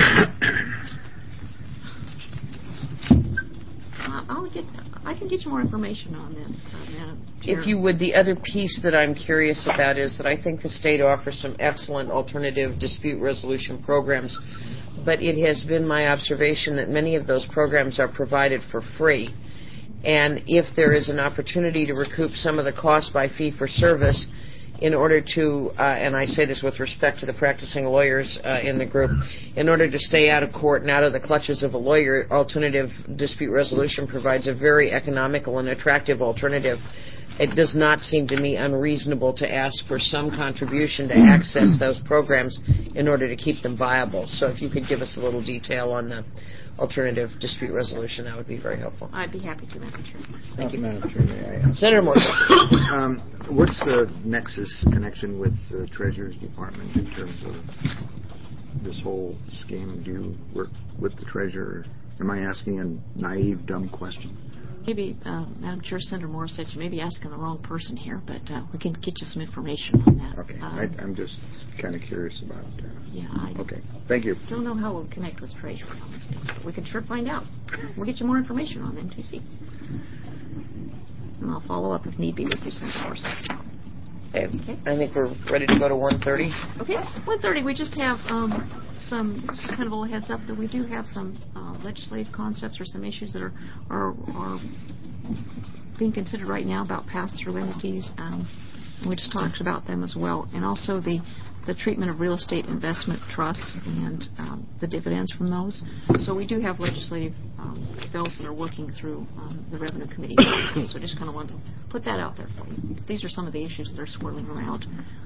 [SPEAKER 2] Uh, I'll get, I can get you more information on this, uh, Madam Chair.
[SPEAKER 1] If you would, the other piece that I'm curious about is that I think the state offers some excellent alternative dispute resolution programs, but it has been my observation that many of those programs are provided for free. And if there is an opportunity to recoup some of the cost by fee for service in order to, uh, and I say this with respect to the practicing lawyers uh, in the group, in order to stay out of court and out of the clutches of a lawyer, alternative dispute resolution provides a very economical and attractive alternative. It does not seem to me unreasonable to ask for some contribution to access those programs in order to keep them viable. So if you could give us a little detail on the alternative dispute resolution, that would be very helpful.
[SPEAKER 2] I'd be happy to, Madam Chair.
[SPEAKER 1] Thank you.
[SPEAKER 8] Madam Chair, may I ask?
[SPEAKER 1] Senator Morse.
[SPEAKER 8] Um, what's the Nexus connection with the Treasurer's Department in terms of this whole scheme? Do you work with the Treasurer? Am I asking a naive, dumb question?
[SPEAKER 2] Maybe, uh, Madam Chair, Senator Morris said you may be asking the wrong person here, but uh, we can get you some information on that.
[SPEAKER 8] Okay,
[SPEAKER 2] Um,
[SPEAKER 8] I, I'm just kind of curious about that.
[SPEAKER 2] yeah, I
[SPEAKER 8] Okay, thank you.
[SPEAKER 2] don't know how we'll connect with Treasury on this piece, but we can sure find out. We'll get you more information on M T C. And I'll follow up if need be with you, Senator Morris.
[SPEAKER 1] Okay. I think we're ready to go to one thirty.
[SPEAKER 2] Okay, one thirty, we just have um, some, this is just kind of a little heads up that we do have some uh, legislative concepts or some issues that are, are, are being considered right now about pass-through entities. Um, and we just talked about them as well. And also the, the treatment of real estate investment trusts and um, the dividends from those. So we do have legislative um, bills that are working through um, the Revenue Committee. So I just kind of wanted to put that out there for you. These are some of the issues that are swirling around.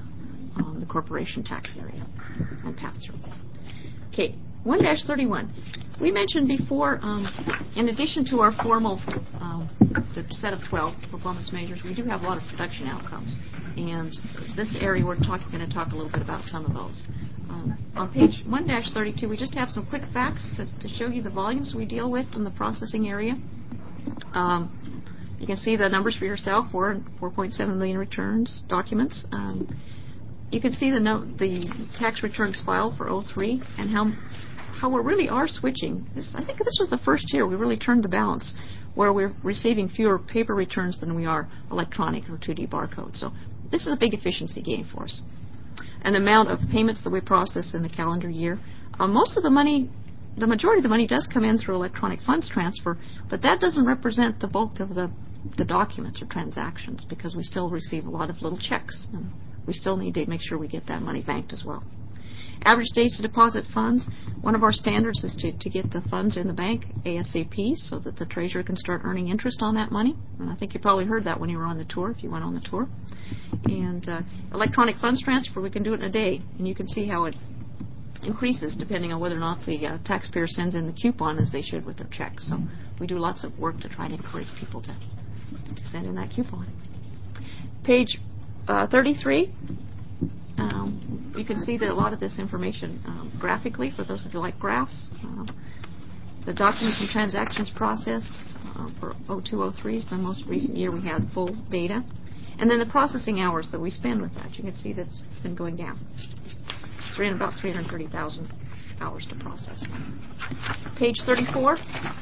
[SPEAKER 2] on the corporation tax area and pass-through. Okay, one dash thirty-one. We mentioned before, um, in addition to our formal um, the set of twelve performance measures, we do have a lot of production outcomes. And this area we're talking, going to talk a little bit about some of those. Um, on page one dash thirty-two, we just have some quick facts to, to show you the volumes we deal with in the processing area. Um, you can see the numbers for yourself, four, four point seven million returns, documents. Um, you can see the, no, the tax returns filed for oh three and how how we really are switching. This, I think this was the first year we really turned the balance, where we're receiving fewer paper returns than we are electronic or two D barcode. So this is a big efficiency gain for us. And the amount of payments that we process in the calendar year, uh, most of the money, the majority of the money does come in through electronic funds transfer, but that doesn't represent the bulk of the, the documents or transactions, because we still receive a lot of little checks, and we still need to make sure we get that money banked as well. Average days to deposit funds. One of our standards is to, to get the funds in the bank ASAP so that the treasurer can start earning interest on that money. And I think you probably heard that when you were on the tour, if you went on the tour. And uh, electronic funds transfer, we can do it in a day. And you can see how it increases depending on whether or not the uh, taxpayer sends in the coupon as they should with their check. So we do lots of work to try to encourage people to, to send in that coupon. Page uh, thirty-three. Um, you can see that a lot of this information um, graphically, for those of you who like graphs. Uh, the documents and transactions processed uh, for oh two oh three is the most recent year we had full data. And then the processing hours that we spend with that. You can see that's been going down. It's around about three hundred thirty thousand hours to process. Page thirty-four.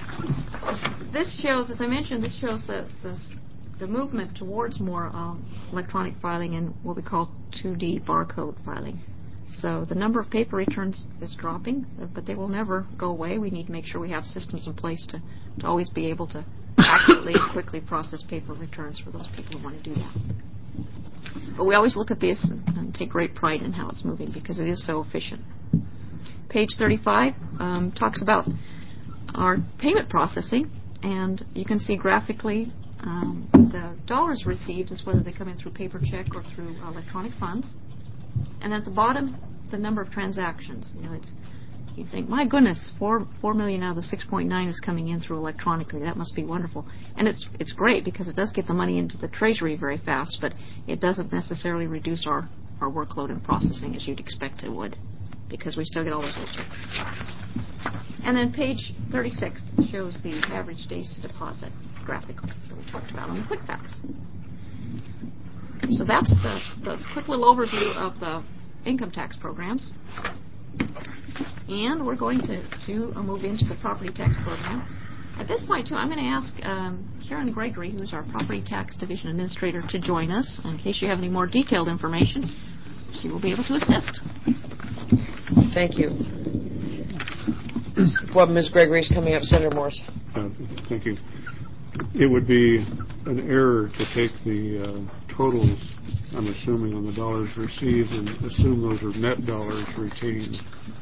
[SPEAKER 2] This shows, as I mentioned, this shows the, the the movement towards more um, electronic filing and what we call two D barcode filing. So the number of paper returns is dropping, but they will never go away. We need to make sure we have systems in place to, to always be able to accurately and quickly process paper returns for those people who want to do that. But we always look at this and, and take great pride in how it's moving because it is so efficient. Page thirty-five um, talks about our payment processing, and you can see graphically Um, the dollars received is whether they come in through paper check or through electronic funds. And at the bottom, the number of transactions. You know, it's you think, my goodness, four four million out of the six point nine is coming in through electronically. That must be wonderful. And it's it's great because it does get the money into the treasury very fast, but it doesn't necessarily reduce our, our workload in processing as you'd expect it would, because we still get all those little checks. And then page thirty-six shows the average days to deposit graphically that we talked about on the quick facts. So that's the, the quick little overview of the income tax programs. And we're going to, to uh, move into the property tax program. At this point, too, I'm going to ask um, Karen Gregory, who's our Property Tax Division Administrator, to join us. In case you have any more detailed information, she will be able to assist.
[SPEAKER 1] Thank you. Well, Miz Gregory's coming up. Senator Morse.
[SPEAKER 6] Uh, thank you. It would be an error to take the uh, totals, I'm assuming, on the dollars received and assume those are net dollars retained.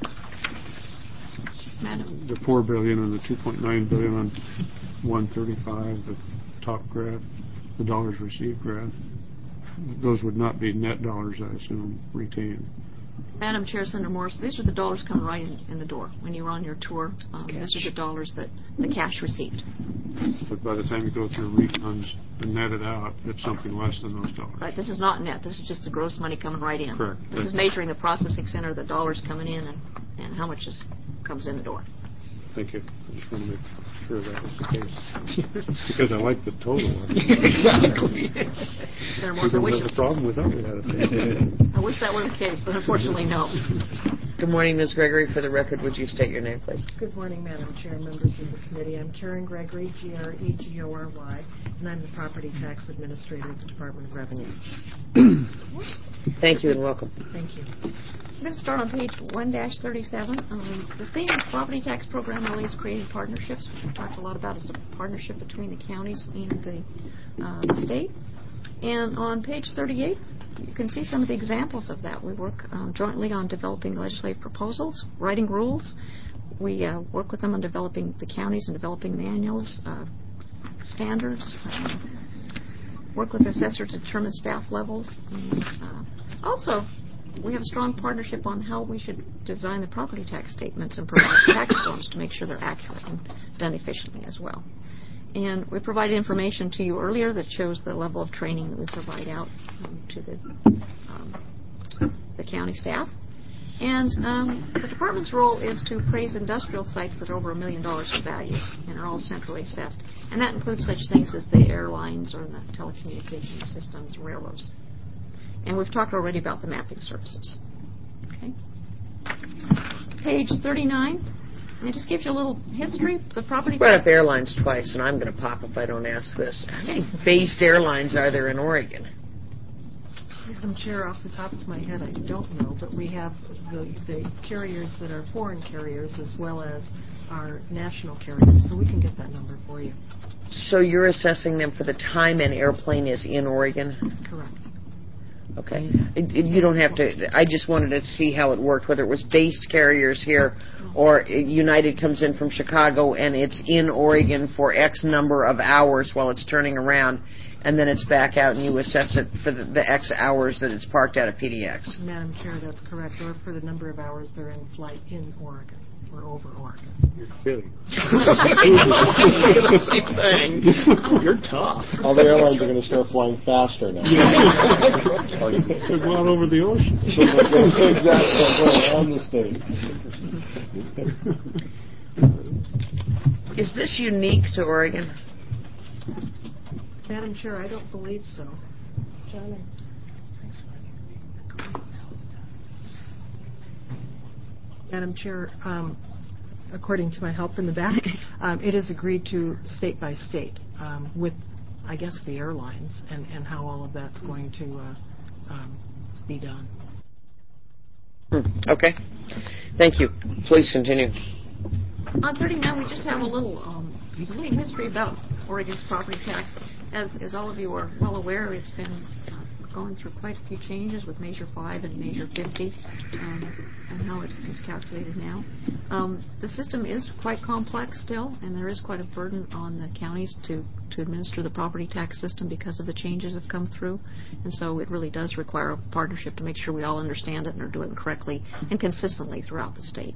[SPEAKER 2] Madam.
[SPEAKER 6] The four billion dollars and the two point nine billion dollars on one thirty-five, the top graph, the dollars received graph. Those would not be net dollars, I assume, retained.
[SPEAKER 2] Madam Chair, Senator Morris, these are the dollars coming right in, in the door when you were on your tour. Um, these are the dollars that the cash received.
[SPEAKER 6] But by the time you go through refunds and net it out, it's something less than those dollars.
[SPEAKER 2] Right. This is not net. This is just the gross money coming right in.
[SPEAKER 6] Correct.
[SPEAKER 2] This is measuring the processing center, the dollars coming in, and, and how much is, comes in the door.
[SPEAKER 6] Thank you. I just want to make sure that was the case. Because I like the total.
[SPEAKER 5] Exactly.
[SPEAKER 2] Senator
[SPEAKER 6] We
[SPEAKER 2] Morris, I
[SPEAKER 6] don't
[SPEAKER 2] wish,
[SPEAKER 6] have a problem without it.
[SPEAKER 2] I wish that were the case, but unfortunately, no.
[SPEAKER 1] Good morning, Miz Gregory. For the record, would you state your name, please?
[SPEAKER 9] Good morning, Madam Chair, members of the committee. I'm Karen Gregory, G R E G O R Y, and I'm the Property Tax Administrator at the Department of Revenue.
[SPEAKER 1] Thank you and welcome.
[SPEAKER 9] Thank you.
[SPEAKER 2] I'm going to start on page one dash thirty-seven. Um, the theme of the property tax program really is creating partnerships, which we've talked a lot about, is a partnership between the counties and the, uh, the state. And on page thirty-eight, you can see some of the examples of that. We work um, jointly on developing legislative proposals, writing rules. We uh, work with them on developing the counties and developing manuals, uh, standards. Uh, work with assessors to determine staff levels. And, uh, also, we have a strong partnership on how we should design the property tax statements and provide tax forms to make sure they're accurate and done efficiently as well. And we provided information to you earlier that shows the level of training that we provide out um, to the, um, the county staff. And um, the department's role is to appraise industrial sites that are over a million dollars in value and are all centrally assessed. And that includes such things as the airlines or the telecommunications systems, railroads. And we've talked already about the mapping services. Okay. Page thirty-nine. And it just gives you a little history. The property
[SPEAKER 1] You brought up airlines twice, and I'm going to pop if I don't ask this. How many based airlines are there in Oregon?
[SPEAKER 9] Madam Chair, off the top of my head, I don't know, but we have the, the carriers that are foreign carriers as well as our national carriers, so we can get that number for you.
[SPEAKER 1] So you're assessing them for the time an airplane is in Oregon?
[SPEAKER 9] Correct.
[SPEAKER 1] Okay. It, it, you don't have to. I just wanted to see how it worked, whether it was based carriers here or United comes in from Chicago and it's in Oregon for X number of hours while it's turning around, and then it's back out and you assess it for the, the X hours that it's parked out of P D X.
[SPEAKER 9] Madam Chair, that's correct, or for the number of hours they're in flight in Oregon or over Oregon.
[SPEAKER 6] You're kidding.
[SPEAKER 5] Same thing. You're tough.
[SPEAKER 10] All the airlines are going to start flying faster now.
[SPEAKER 6] They're going over the ocean.
[SPEAKER 10] Exactly. On the state.
[SPEAKER 1] Is this unique to Oregon?
[SPEAKER 9] Madam Chair, I don't believe so. John? Madam Chair, um, according to my help in the back, um, it is agreed to state by state um, with, I guess, the airlines and, and how all of that's going to uh, um, be done.
[SPEAKER 1] Okay. Thank you. Please continue.
[SPEAKER 2] On thirty-nine, we just have a little, um, little history about Oregon's property tax. As, as all of you are well aware, it's been uh, going through quite a few changes with Measure five and Measure fifty um, and how it is calculated now. Um, the system is quite complex still, and there is quite a burden on the counties to, to administer the property tax system because of the changes that have come through. And so it really does require a partnership to make sure we all understand it and are doing it correctly and consistently throughout the state.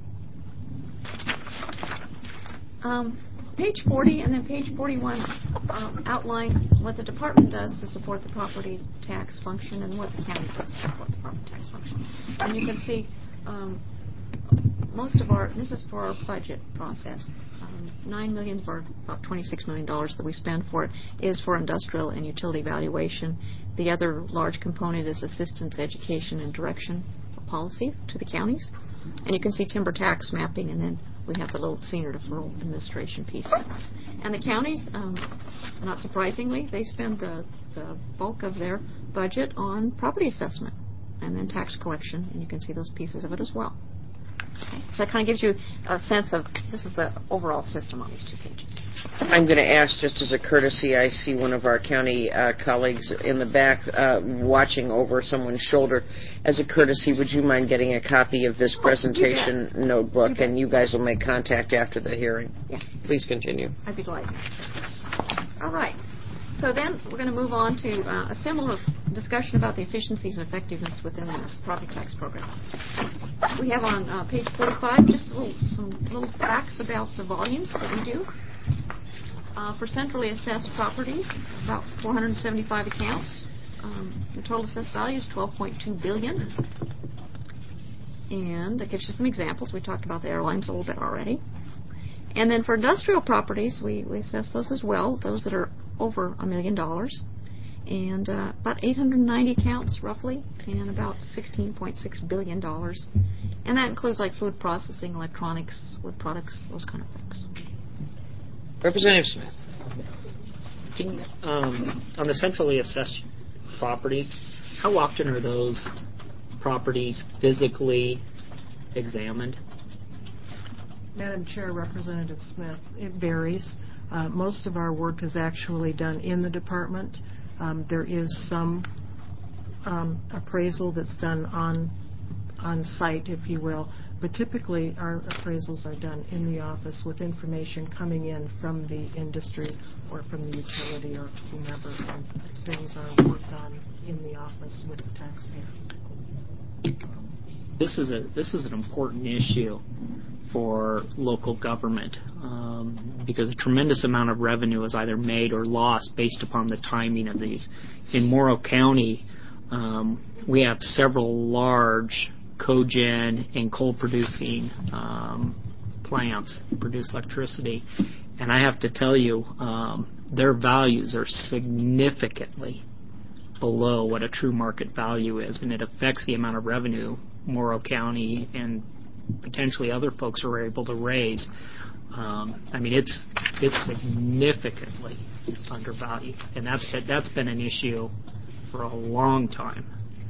[SPEAKER 2] Um, page forty and then page forty-one um, outline what the department does to support the property tax function and what the county does to support the property tax function. And you can see um, most of our, this is for our budget process, um, nine million dollars for about twenty-six million dollars that we spend for it is for industrial and utility valuation. The other large component is assistance, education, and direction policy to the counties. And you can see timber tax mapping, and then we have the little senior deferral administration piece. And the counties, um, not surprisingly, they spend the, the bulk of their budget on property assessment and then tax collection, and you can see those pieces of it as well. Okay. So that kind of gives you a sense of, this is the overall system on these two pages.
[SPEAKER 1] I'm going to ask, just as a courtesy, I see one of our county uh, colleagues in the back uh, watching over someone's shoulder. As a courtesy, would you mind getting a copy of this presentation
[SPEAKER 2] you
[SPEAKER 1] notebook,
[SPEAKER 2] you
[SPEAKER 1] and you guys will make contact after the hearing?
[SPEAKER 2] Yeah.
[SPEAKER 1] Please continue.
[SPEAKER 2] I'd be glad. All right. So then we're going to move on to uh, a similar discussion about the efficiencies and effectiveness within the property tax program. We have on uh, page forty-five just a little, some little facts about the volumes that we do. Uh, for centrally assessed properties, about four hundred seventy-five accounts. Um, the total assessed value is twelve point two billion dollars. And that gives you some examples. We talked about the airlines a little bit already. And then for industrial properties, we, we assess those as well, those that are over a million dollars. And uh, about eight hundred ninety accounts, roughly, and about sixteen point six billion dollars. And that includes like food processing, electronics, wood products, those kind of things.
[SPEAKER 1] Representative Smith.
[SPEAKER 5] Can, um, on the centrally assessed properties, how often are those properties physically examined?
[SPEAKER 9] Madam Chair, Representative Smith, it varies. Uh, most of our work is actually done in the department. Um, there is some um, appraisal that's done on on site, if you will, but typically our appraisals are done in the office with information coming in from the industry or from the utility or whomever, and things are worked on in the office with the taxpayer.
[SPEAKER 5] this is a this is an important issue for local government um, because a tremendous amount of revenue is either made or lost based upon the timing of these. In Morrow County, um, we have several large cogen and coal-producing um, plants that produce electricity, and I have to tell you, um, their values are significantly below what a true market value is, and it affects the amount of revenue Morrow County and potentially other folks are able to raise. Um, I mean, it's it's significantly undervalued, and that's that's been an issue for a long time.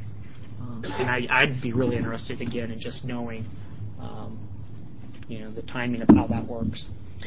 [SPEAKER 5] Um, and I, I'd be really interested again in just knowing, um, you know, the timing of how that works.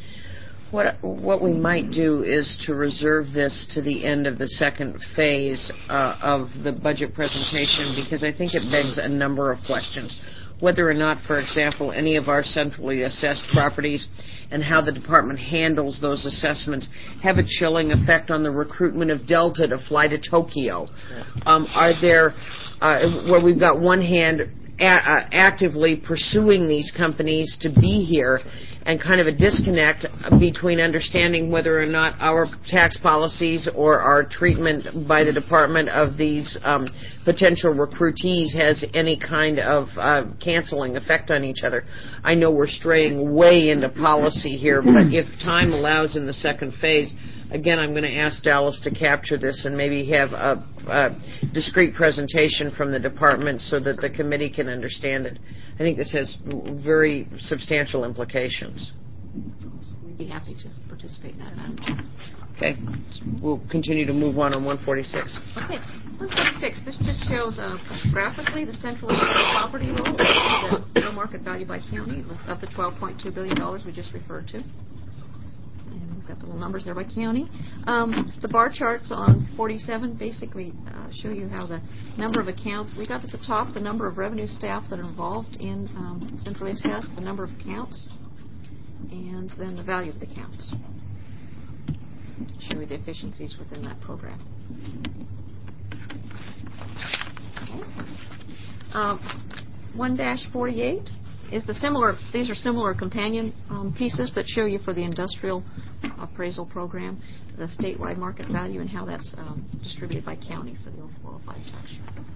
[SPEAKER 1] What what we might do is to reserve this to the end of the second phase uh, of the budget presentation, because I think it begs a number of questions. Whether or not, for example, any of our centrally assessed properties and how the department handles those assessments have a chilling effect on the recruitment of Delta to fly to Tokyo. Um, are there, uh, where we've got one hand a- uh, actively pursuing these companies to be here, and kind of a disconnect between understanding whether or not our tax policies or our treatment by the department of these um, potential recruitees has any kind of uh, canceling effect on each other. I know we're straying way into policy here, but if time allows in the second phase, again, I'm going to ask Dallas to capture this and maybe have a, a discrete presentation from the department so that the committee can understand it. I think this has very substantial implications.
[SPEAKER 2] We'd be happy to participate in that, Madam Chair.
[SPEAKER 1] Okay. We'll continue to move on on one forty-six.
[SPEAKER 2] Okay. one forty-six, this just shows uh, graphically the central property role, the fair market value by county of the twelve point two billion dollars we just referred to. And we've got the little numbers there by county. Um, the bar charts on forty-seven basically uh, show you how the number of accounts, we got at the top the number of revenue staff that are involved in um, centrally assessed, the number of accounts, and then the value of the accounts. Show you the efficiencies within that program. Okay. Um, one dash forty-eight is the similar, these are similar companion um, pieces that show you for the industrial appraisal program, the statewide market value and how that's um, distributed by county for the four oh five tax year.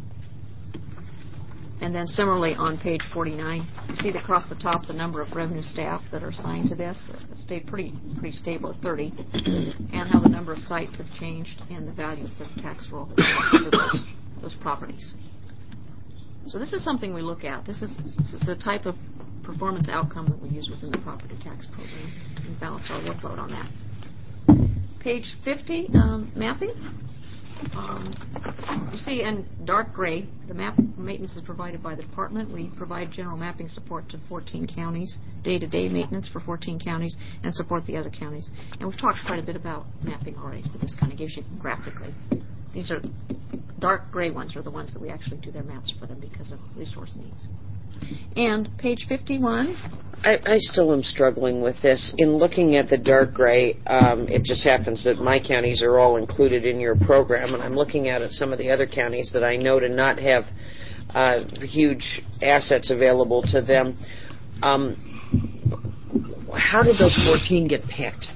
[SPEAKER 2] And then similarly on page forty-nine, you see that across the top the number of revenue staff that are assigned to this. It stayed pretty pretty stable at thirty, and how the number of sites have changed and the value of the tax roll for those, those properties. So this is something we look at. This is the type of performance outcome that we use within the property tax program and balance our workload on that. Page fifty, um, mapping. Um, you see in dark gray, the map maintenance is provided by the department. We provide general mapping support to fourteen counties, day-to-day maintenance for fourteen counties, and support the other counties. And we've talked quite a bit about mapping already, but this kind of gives you graphically. These are dark gray ones are the ones that we actually do their maps for them because of resource needs. And page fifty-one.
[SPEAKER 1] I, I still am struggling with this. In looking at the dark gray, um, it just happens that my counties are all included in your program, and I'm looking at some of the other counties that I know to not have uh, huge assets available to them. Um, how did those fourteen get picked?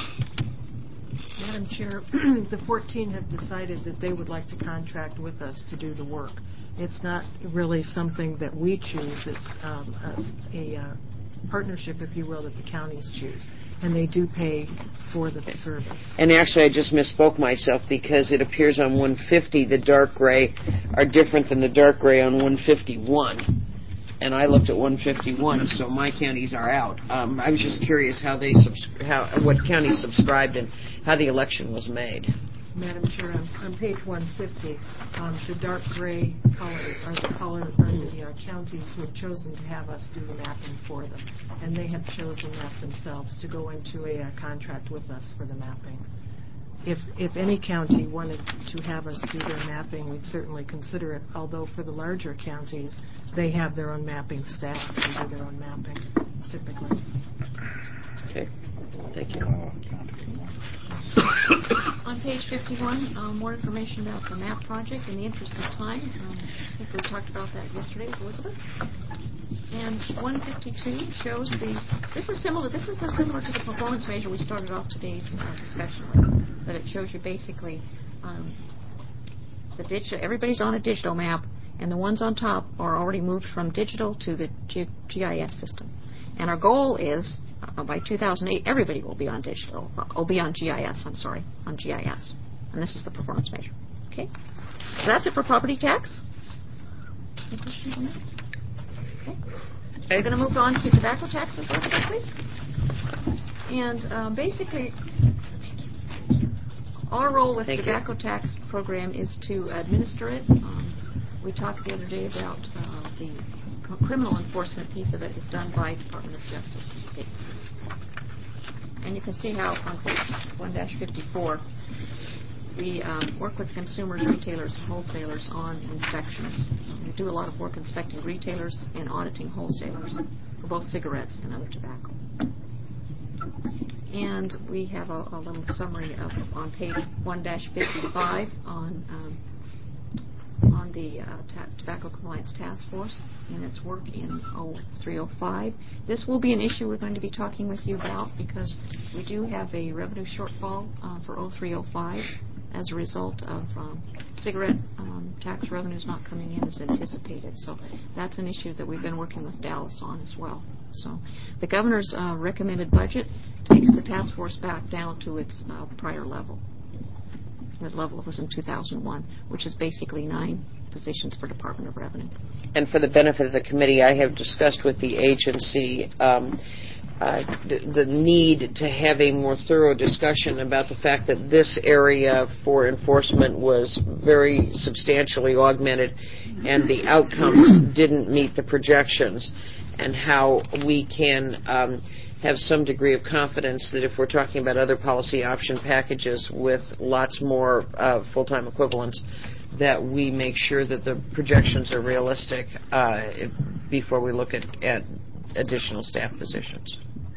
[SPEAKER 9] Madam Chair, the fourteen have decided that they would like to contract with us to do the work. It's not really something that we choose. It's um, a, a uh, partnership, if you will, that the counties choose. And they do pay for the service.
[SPEAKER 1] And actually, I just misspoke myself because it appears on one fifty the dark gray are different than the dark gray on one fifty-one. And I looked at one fifty-one, so my counties are out. Um, I was just curious how they subs- how what counties subscribed and how the election was made.
[SPEAKER 9] Madam Chair, on, on page one fifty, um, the dark gray colors are the color are the uh, counties who have chosen to have us do the mapping for them, and they have chosen that themselves to go into a uh, contract with us for the mapping. If if any county wanted to have us do their mapping, we'd certainly consider it. Although for the larger counties, they have their own mapping staff and do their own mapping typically.
[SPEAKER 1] Okay, thank you.
[SPEAKER 2] On page fifty-one, um, more information about the MAP project. In the interest of time, um, think we talked about that yesterday with Elizabeth. And one fifty-two shows the, this is similar, this is the similar to the performance measure we started off today's uh, discussion with, that it shows you basically um, the digital, everybody's on a digital map, and the ones on top are already moved from digital to the G- GIS system. And our goal is, uh, by two thousand eight, everybody will be on digital, uh, will be on G I S, I'm sorry, on G I S. And this is the performance measure. Okay? So that's it for property tax. Any questions on that? Okay. We're going to move on to tobacco taxes real quickly. And um, basically, our role with the tobacco you. tax program is to administer it. Um, we talked the other day about uh, the c- criminal enforcement piece of it is done by Department of Justice and State Police. And you can see how on page one fifty-four, we um, work with consumers, retailers, and wholesalers on inspections. We do a lot of work inspecting retailers and auditing wholesalers for both cigarettes and other tobacco. And we have a, a little summary of on page one fifty-five on um, on the uh, ta- Tobacco Compliance Task Force and its work in oh three oh five. This will be an issue we're going to be talking with you about because we do have a revenue shortfall uh, for oh three oh five as a result of um, cigarette um, tax revenues not coming in as anticipated. So that's an issue that we've been working with Dallas on as well. So the governor's uh, recommended budget takes the task force back down to its uh, prior level. That level was in two thousand one, which is basically nine positions for Department of Revenue.
[SPEAKER 1] And for the benefit of the committee, I have discussed with the agency um, uh, the, the need to have a more thorough discussion about the fact that this area for enforcement was very substantially augmented and the outcomes didn't meet the projections, and how we can um, have some degree of confidence that if we're talking about other policy option packages with lots more uh, full-time equivalents, that we make sure that the projections are realistic uh, before we look at, at additional staff positions.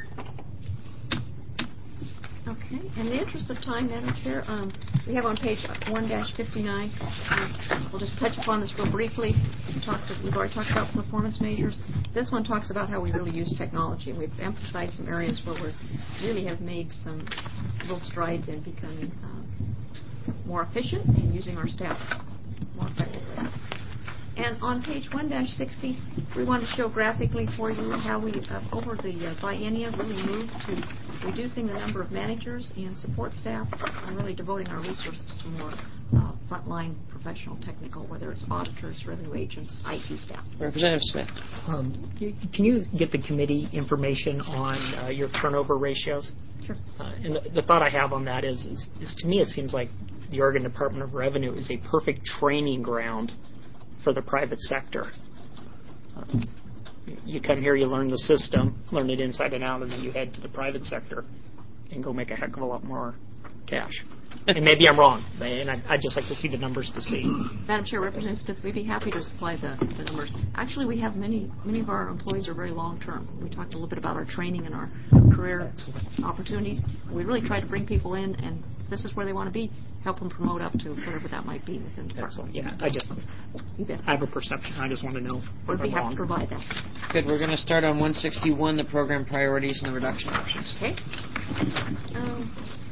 [SPEAKER 2] Okay. In the interest of time, Madam Chair, um, we have on page one fifty-nine, uh, we'll just touch upon this real briefly. We talked, we've already talked about performance measures. This one talks about how we really use technology. We've emphasized some areas where we really have made some little strides in becoming um, more efficient and using our staff more effectively. And on page one sixty, we want to show graphically for you how we, uh, over the uh, biennia, really moved to reducing the number of managers and support staff and really devoting our resources to more uh, frontline professional technical, whether it's auditors, revenue agents, I T staff.
[SPEAKER 1] Representative Smith.
[SPEAKER 5] Um, can you get the committee information on uh, your turnover ratios?
[SPEAKER 2] Sure.
[SPEAKER 5] Uh, and the, the thought I have on that is, is, is, to me, it seems like the Oregon Department of Revenue is a perfect training ground for the private sector. Uh, you come here, you learn the system, learn it inside and out, and then you head to the private sector and go make a heck of a lot more cash. And maybe I'm wrong, and I, I'd just like to see the numbers to see.
[SPEAKER 2] Madam Chair, Representative Smith, we'd be happy to supply the, the numbers. Actually, we have many, many of our employees are very long-term. We talked a little bit about our training and our career Excellent. opportunities. We really try to bring people in, and if this is where they want to be, help them promote up to whatever that might be within the department.
[SPEAKER 5] Excellent. Yeah, I just,
[SPEAKER 2] you bet.
[SPEAKER 5] I have a perception. I just want to know if
[SPEAKER 2] We'd be
[SPEAKER 5] I'm
[SPEAKER 2] happy
[SPEAKER 5] wrong.
[SPEAKER 2] to provide that.
[SPEAKER 1] Good. We're going to start on one sixty-one, the program priorities and the reduction options.
[SPEAKER 2] Okay. Um,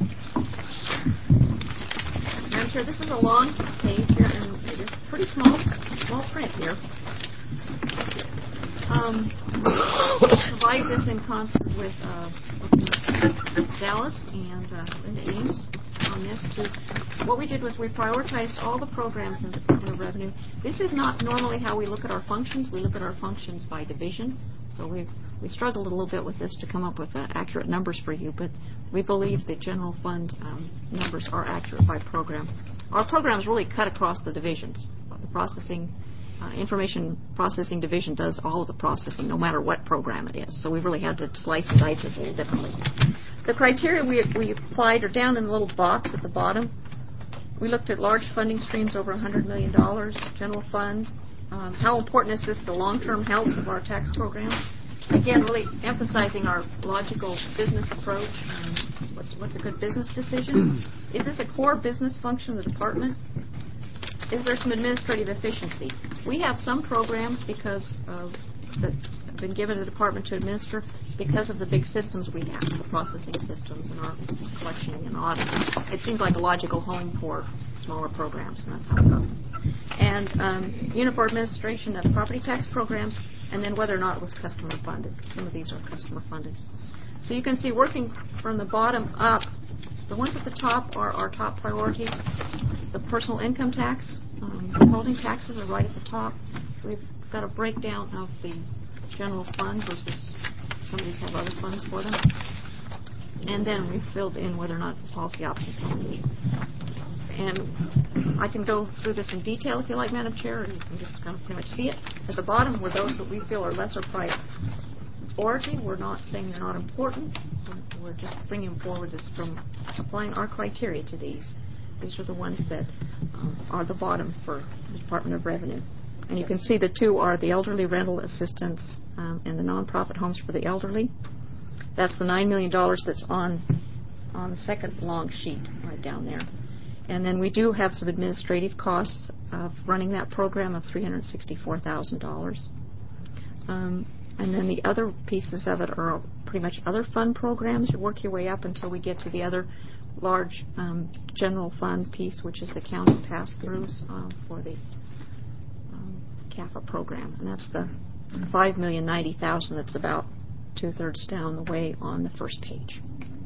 [SPEAKER 2] Madam Chair, this is a long page here, and it is pretty small, small print here. Um, provide this in concert with uh, Dallas and uh, Linda Ames on this too. What we did was we prioritized all the programs in the Department of Revenue. This is not normally how we look at our functions. We look at our functions by division. So we we struggled a little bit with this to come up with uh, accurate numbers for you, but we believe the general fund um, numbers are accurate by program. Our programs really cut across the divisions. The processing, uh, information processing division does all of the processing, no matter what program it is. So we really had to slice and dice this a little differently. The criteria we, we applied are down in the little box at the bottom. We looked at large funding streams over one hundred million dollars, general fund. Um, how important is this to the long-term health of our tax program? Again, really emphasizing our logical business approach and what's, what's a good business decision. Is this a core business function of the department? is there some administrative efficiency? We have some programs because of that have been given to the department to administer because of the big systems we have, the processing systems and our collection and audit. It seems like a logical home for smaller programs, and that's how we go. And um, uniform administration of property tax programs, and then whether or not it was customer funded. Some of these are customer funded. So you can see working from the bottom up, the ones at the top are our top priorities. The personal income tax, um, withholding taxes are right at the top. We've got a breakdown of the general fund versus some of these have other funds for them. And then we filled in whether or not the policy option coverage. And I can go through this in detail if you like, Madam Chair, or you can just kind of pretty much see it. At the bottom were those that we feel are lesser priority. We're not saying they're not important. We're just bringing forward this from applying our criteria to these. These are the ones that um, are the bottom for the Department of Revenue. And you can see the two are the elderly rental assistance um, and the nonprofit homes for the elderly. That's the nine million dollars that's on on the second long sheet right down there. And then we do have some administrative costs of running that program of three hundred sixty-four thousand dollars. Um, and then the other pieces of it are pretty much other fund programs. You work your way up until we get to the other large um, general fund piece, which is the county pass-throughs uh, for the um, C A F A program. And that's the five million ninety thousand dollars that's about two-thirds down the way on the first page.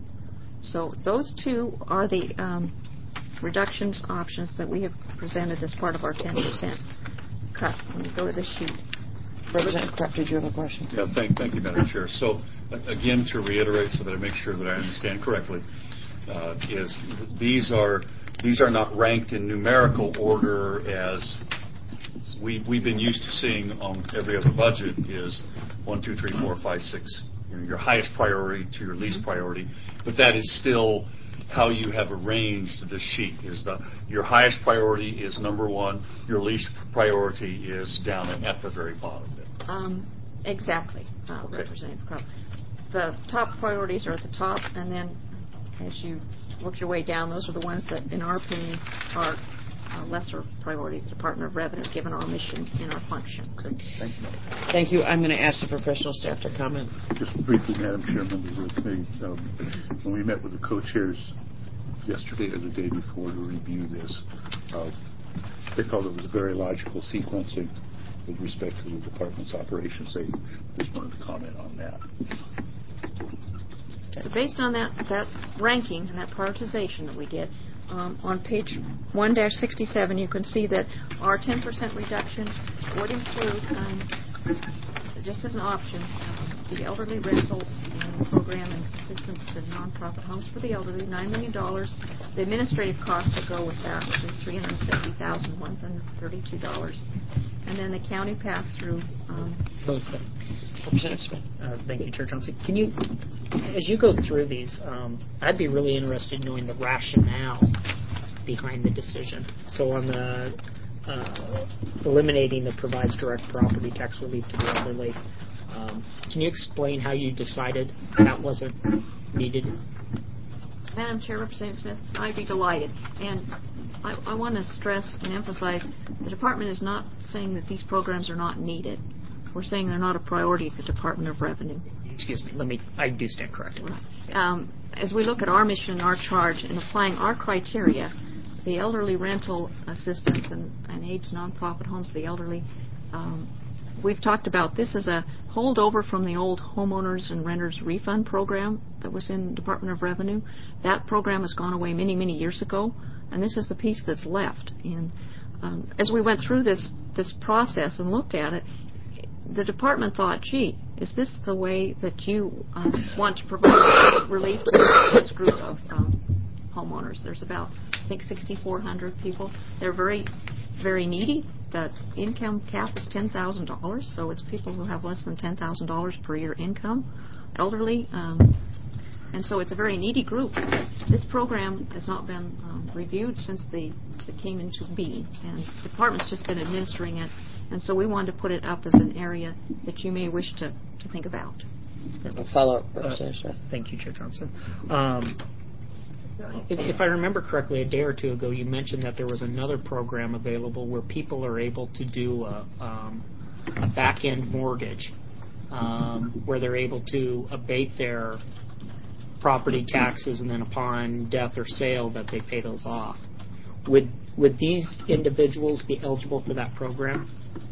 [SPEAKER 2] So those two are the um, reductions options that we have presented as part of our ten percent cut. When you go to the sheet.
[SPEAKER 1] Representative Kraft, did you have a question?
[SPEAKER 4] Yeah, thank, thank you, Madam Chair. So, uh, again, to reiterate so that I make sure that I understand correctly, uh, is these are these are not ranked in numerical order as we, we've been used to seeing on every other budget is one, two, three, four, five, six, you know, your highest priority to your least priority. But that is still how you have arranged the sheet. Is the your highest priority is number one, your least priority is down at the very bottom.
[SPEAKER 2] Um, exactly, uh,
[SPEAKER 4] Okay.
[SPEAKER 2] Representative Crump. The top priorities are at the top, and then as you work your way down, those are the ones that, in our opinion, are uh, lesser priority to the Department of Revenue, given our mission and our function.
[SPEAKER 3] Okay, thank you.
[SPEAKER 1] Thank you. I'm going to ask the professional staff to comment.
[SPEAKER 3] Just briefly, Madam Chair, members of the committee, um, when we met with the co-chairs yesterday or the day before to review this, uh, they felt it was a very logical sequencing with respect to the department's operations. They just wanted to comment on that.
[SPEAKER 2] So based on that, that ranking and that prioritization that we did, um, on page one dash sixty-seven, you can see that our ten percent reduction would include, um, just as an option, um, the elderly rental and program and assistance and nonprofit homes for the elderly, nine million dollars. The administrative costs that go with that would be three hundred seventy thousand one hundred thirty-two dollars. And then the county pass-through. Um,
[SPEAKER 1] Representative Smith.
[SPEAKER 5] Uh, thank you, Chair Johnson. Can you, as you go through these, um, I'd be really interested in knowing the rationale behind the decision. So on the uh, eliminating the provides direct property tax relief to the elderly, um, can you explain how you decided that wasn't needed?
[SPEAKER 2] Madam Chair, Representative Smith, I'd be delighted. And I, I want to stress and emphasize the Department is not saying that these programs are not needed. We're saying they're not a priority at the Department of Revenue.
[SPEAKER 5] Excuse me. Let me. I do stand corrected.
[SPEAKER 2] Um, as we look at our mission, our charge, and applying our criteria, the elderly rental assistance and, and aid to nonprofit homes for the elderly, um, we've talked about this as a holdover from the old homeowners and renters refund program that was in the Department of Revenue. That program has gone away many, many years ago, and this is the piece that's left. And um, as we went through this this process and looked at it, the department thought, gee, is this the way that you um, want to provide relief to this group of um, homeowners? There's about, I think, six thousand four hundred people. They're very, very needy. The income cap is ten thousand dollars, so it's people who have less than ten thousand dollars per year income, elderly, um, and so it's a very needy group. This program has not been um, reviewed since the it came into being, and the department's just been administering it, and so we wanted to put it up as an area that you may wish to, to think about.
[SPEAKER 1] A follow-up,
[SPEAKER 5] Uh,
[SPEAKER 1] Representative Smith.
[SPEAKER 5] thank you, Chair Johnson. Um, If, if I remember correctly, a day or two ago, you mentioned that there was another program available where people are able to do a, um, a back-end mortgage, um, where they're able to abate their property taxes, and then upon death or sale, that they pay those off. Would would these individuals be eligible for that program?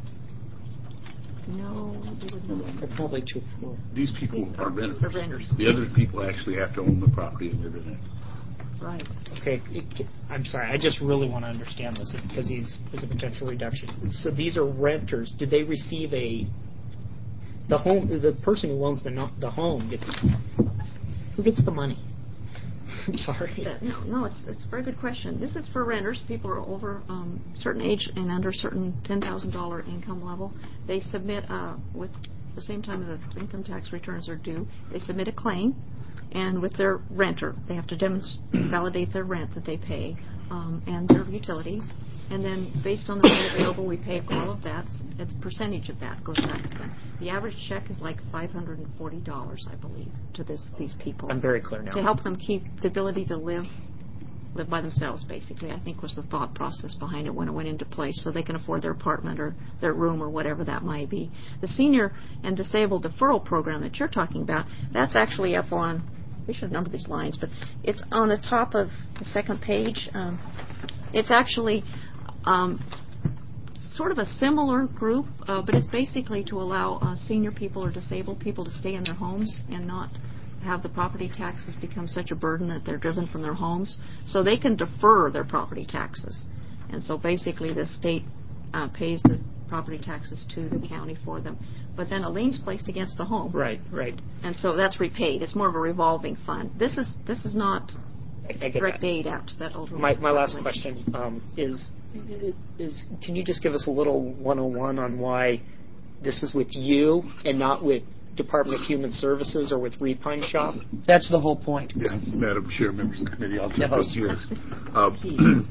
[SPEAKER 2] No, they wouldn't.
[SPEAKER 5] They're probably too poor.
[SPEAKER 3] These people are renters.
[SPEAKER 2] They're renters.
[SPEAKER 3] The other people actually have to own the property and live in it.
[SPEAKER 2] Right.
[SPEAKER 5] Okay, it, I'm sorry. I just really want to understand this because he's is a potential reduction. So these are renters. Do they receive a the home? The person who owns the no, the home gets, who gets the money? I'm sorry.
[SPEAKER 2] Uh, no, no, it's it's a very good question. This is for renters. People are over um, certain age and under a certain ten thousand dollar income level. They submit uh, with the same time the income tax returns are due. They submit a claim, and with their renter, they have to demonstrate, validate their rent that they pay um, and their utilities. And then, based on the money available, we pay all of that. A percentage of that goes back to them. The average check is like five hundred forty dollars, I believe, to this these people.
[SPEAKER 5] I'm very clear now.
[SPEAKER 2] To help them keep the ability to live live by themselves, basically, I think was the thought process behind it when it went into place, so they can afford their apartment or their room or whatever that might be. The Senior and Disabled Deferral Program that you're talking about, that's actually up on, we should number these lines, but it's on the top of the second page. Um, it's actually um, sort of a similar group, uh, but it's basically to allow uh, senior people or disabled people to stay in their homes and not have the property taxes become such a burden that they're driven from their homes. So they can defer their property taxes. And so basically the state uh, pays the property taxes to the county for them. But then a lien's placed against the home.
[SPEAKER 5] Right, right.
[SPEAKER 2] And so that's repaid. It's more of a revolving fund. This is this is not
[SPEAKER 5] I, I get
[SPEAKER 2] direct
[SPEAKER 5] that.
[SPEAKER 2] aid out to that older
[SPEAKER 5] My, my last
[SPEAKER 2] population.
[SPEAKER 5] question um, is, is, can you just give us a little one oh one on why this is with you and not with Department of Human Services or with Repine Shop?
[SPEAKER 1] That's the whole point.
[SPEAKER 3] Yeah, Madam Chair, members of the committee, I'll jump
[SPEAKER 1] No.
[SPEAKER 3] in here. Uh,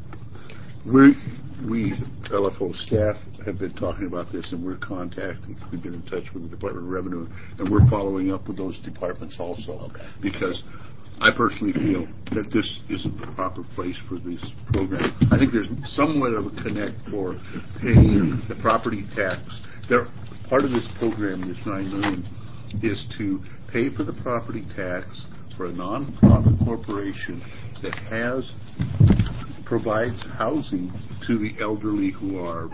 [SPEAKER 3] we, we, L F O staff, have been talking about this, and we're contacting, we've been in touch with the Department of Revenue, and we're following up with those departments also.
[SPEAKER 5] Okay.
[SPEAKER 3] Because I personally feel that this isn't the proper place for this program. I think there's somewhat of a connect for paying the property tax. There, part of this program, this nine million, is to pay for the property tax for a non-profit corporation that has provides housing to the elderly who are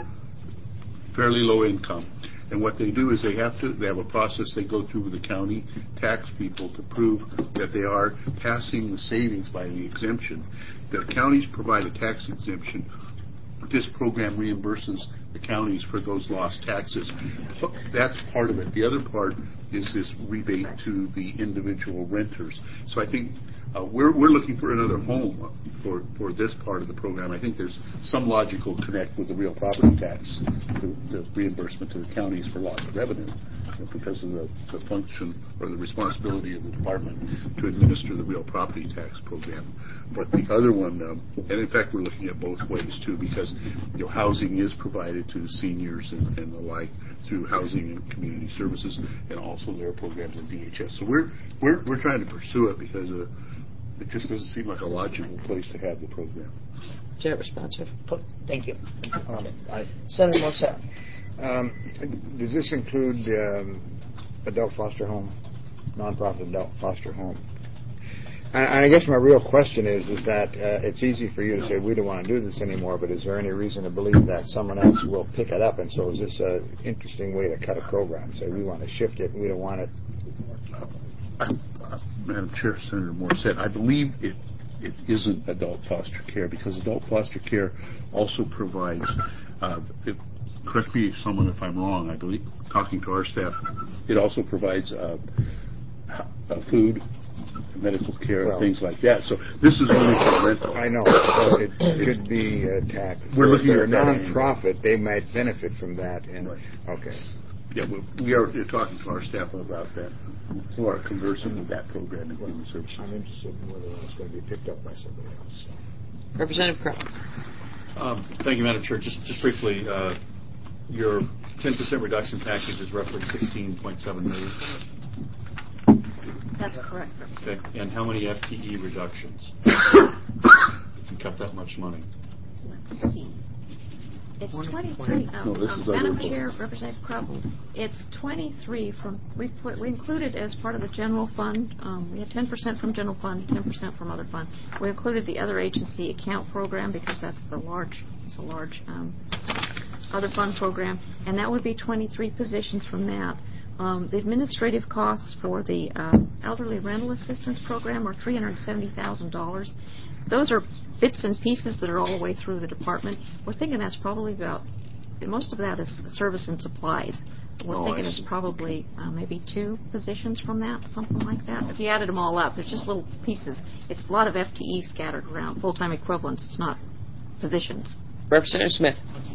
[SPEAKER 3] fairly low income. And what they do is they have to, they have a process they go through with the county tax people to prove that they are passing the savings by the exemption. The counties provide a tax exemption. This program reimburses the counties for those lost taxes. So that's part of it. The other part is this rebate to the individual renters. So I think uh, we're we're looking for another home for for this part of the program. I think there's some logical connect with the real property tax, the, the reimbursement to the counties for lost revenue, you know, because of the, the function or the responsibility of the department to administer the real property tax program. But the other one, um, and in fact we're looking at both ways too, because you know housing is provided to seniors and, and the like through housing and community services, and also there are programs in D H S. So we're we're we're trying to pursue it because uh, it just doesn't seem like a logical place to have the program.
[SPEAKER 1] Is that responsive?
[SPEAKER 5] Thank you.
[SPEAKER 8] Um, I,
[SPEAKER 1] Senator Morissette.
[SPEAKER 8] um, does this include um, adult foster home, nonprofit adult foster home? And, and I guess my real question is, is that uh, it's easy for you to say we don't want to do this anymore, but is there any reason to believe that someone else will pick it up? And so is this an interesting way to cut a program? Say we want to shift it, and we don't want it.
[SPEAKER 3] Uh, uh, Madam Chair, Senator Morissette, I believe it it isn't adult foster care because adult foster care also provides, uh, it, correct me someone if I'm wrong, I believe, talking to our staff, it also provides uh, uh, food, medical care,
[SPEAKER 8] Well,
[SPEAKER 3] things like that. So this is only for rental.
[SPEAKER 8] I know, but it, it could be uh, taxed.
[SPEAKER 3] We're looking
[SPEAKER 8] if they're
[SPEAKER 3] at that
[SPEAKER 8] non-profit, they might benefit from that. And
[SPEAKER 3] Right.
[SPEAKER 8] okay.
[SPEAKER 3] Yeah, we, we are talking to our staff about that. We are conversing with that program in human services.
[SPEAKER 8] I'm interested in whether it's going to be picked up by somebody else. So.
[SPEAKER 1] Representative Crow.
[SPEAKER 4] Um, thank you, Madam Chair. Just, just briefly, uh, your ten percent reduction package is roughly sixteen point seven million dollars.
[SPEAKER 2] That's correct.
[SPEAKER 4] Okay. And how many F T E reductions? If you cut that much money.
[SPEAKER 2] Let's see. It's twenty-three. Um,
[SPEAKER 3] No, this
[SPEAKER 2] um,
[SPEAKER 3] is
[SPEAKER 2] Madam
[SPEAKER 3] other
[SPEAKER 2] Chair,
[SPEAKER 3] folks.
[SPEAKER 2] Representative Krupp, it's twenty-three from, we put, we included as part of the general fund, um, we had ten percent from general fund, ten percent from other fund. We included the other agency account program because that's the large, it's a large um, other fund program, and that would be twenty-three positions from that. Um, the administrative costs for the uh, elderly rental assistance program are three hundred seventy thousand dollars. Those are bits and pieces that are all the way through the department. We're thinking that's probably about, most of that is service and supplies. We're
[SPEAKER 3] Oh,
[SPEAKER 2] thinking
[SPEAKER 3] I
[SPEAKER 2] it's
[SPEAKER 3] see.
[SPEAKER 2] probably uh, maybe two positions from that, something like that. If you added them all up, it's just little pieces. It's a lot of F T Es scattered around, full-time equivalents. It's not positions.
[SPEAKER 1] Representative Smith.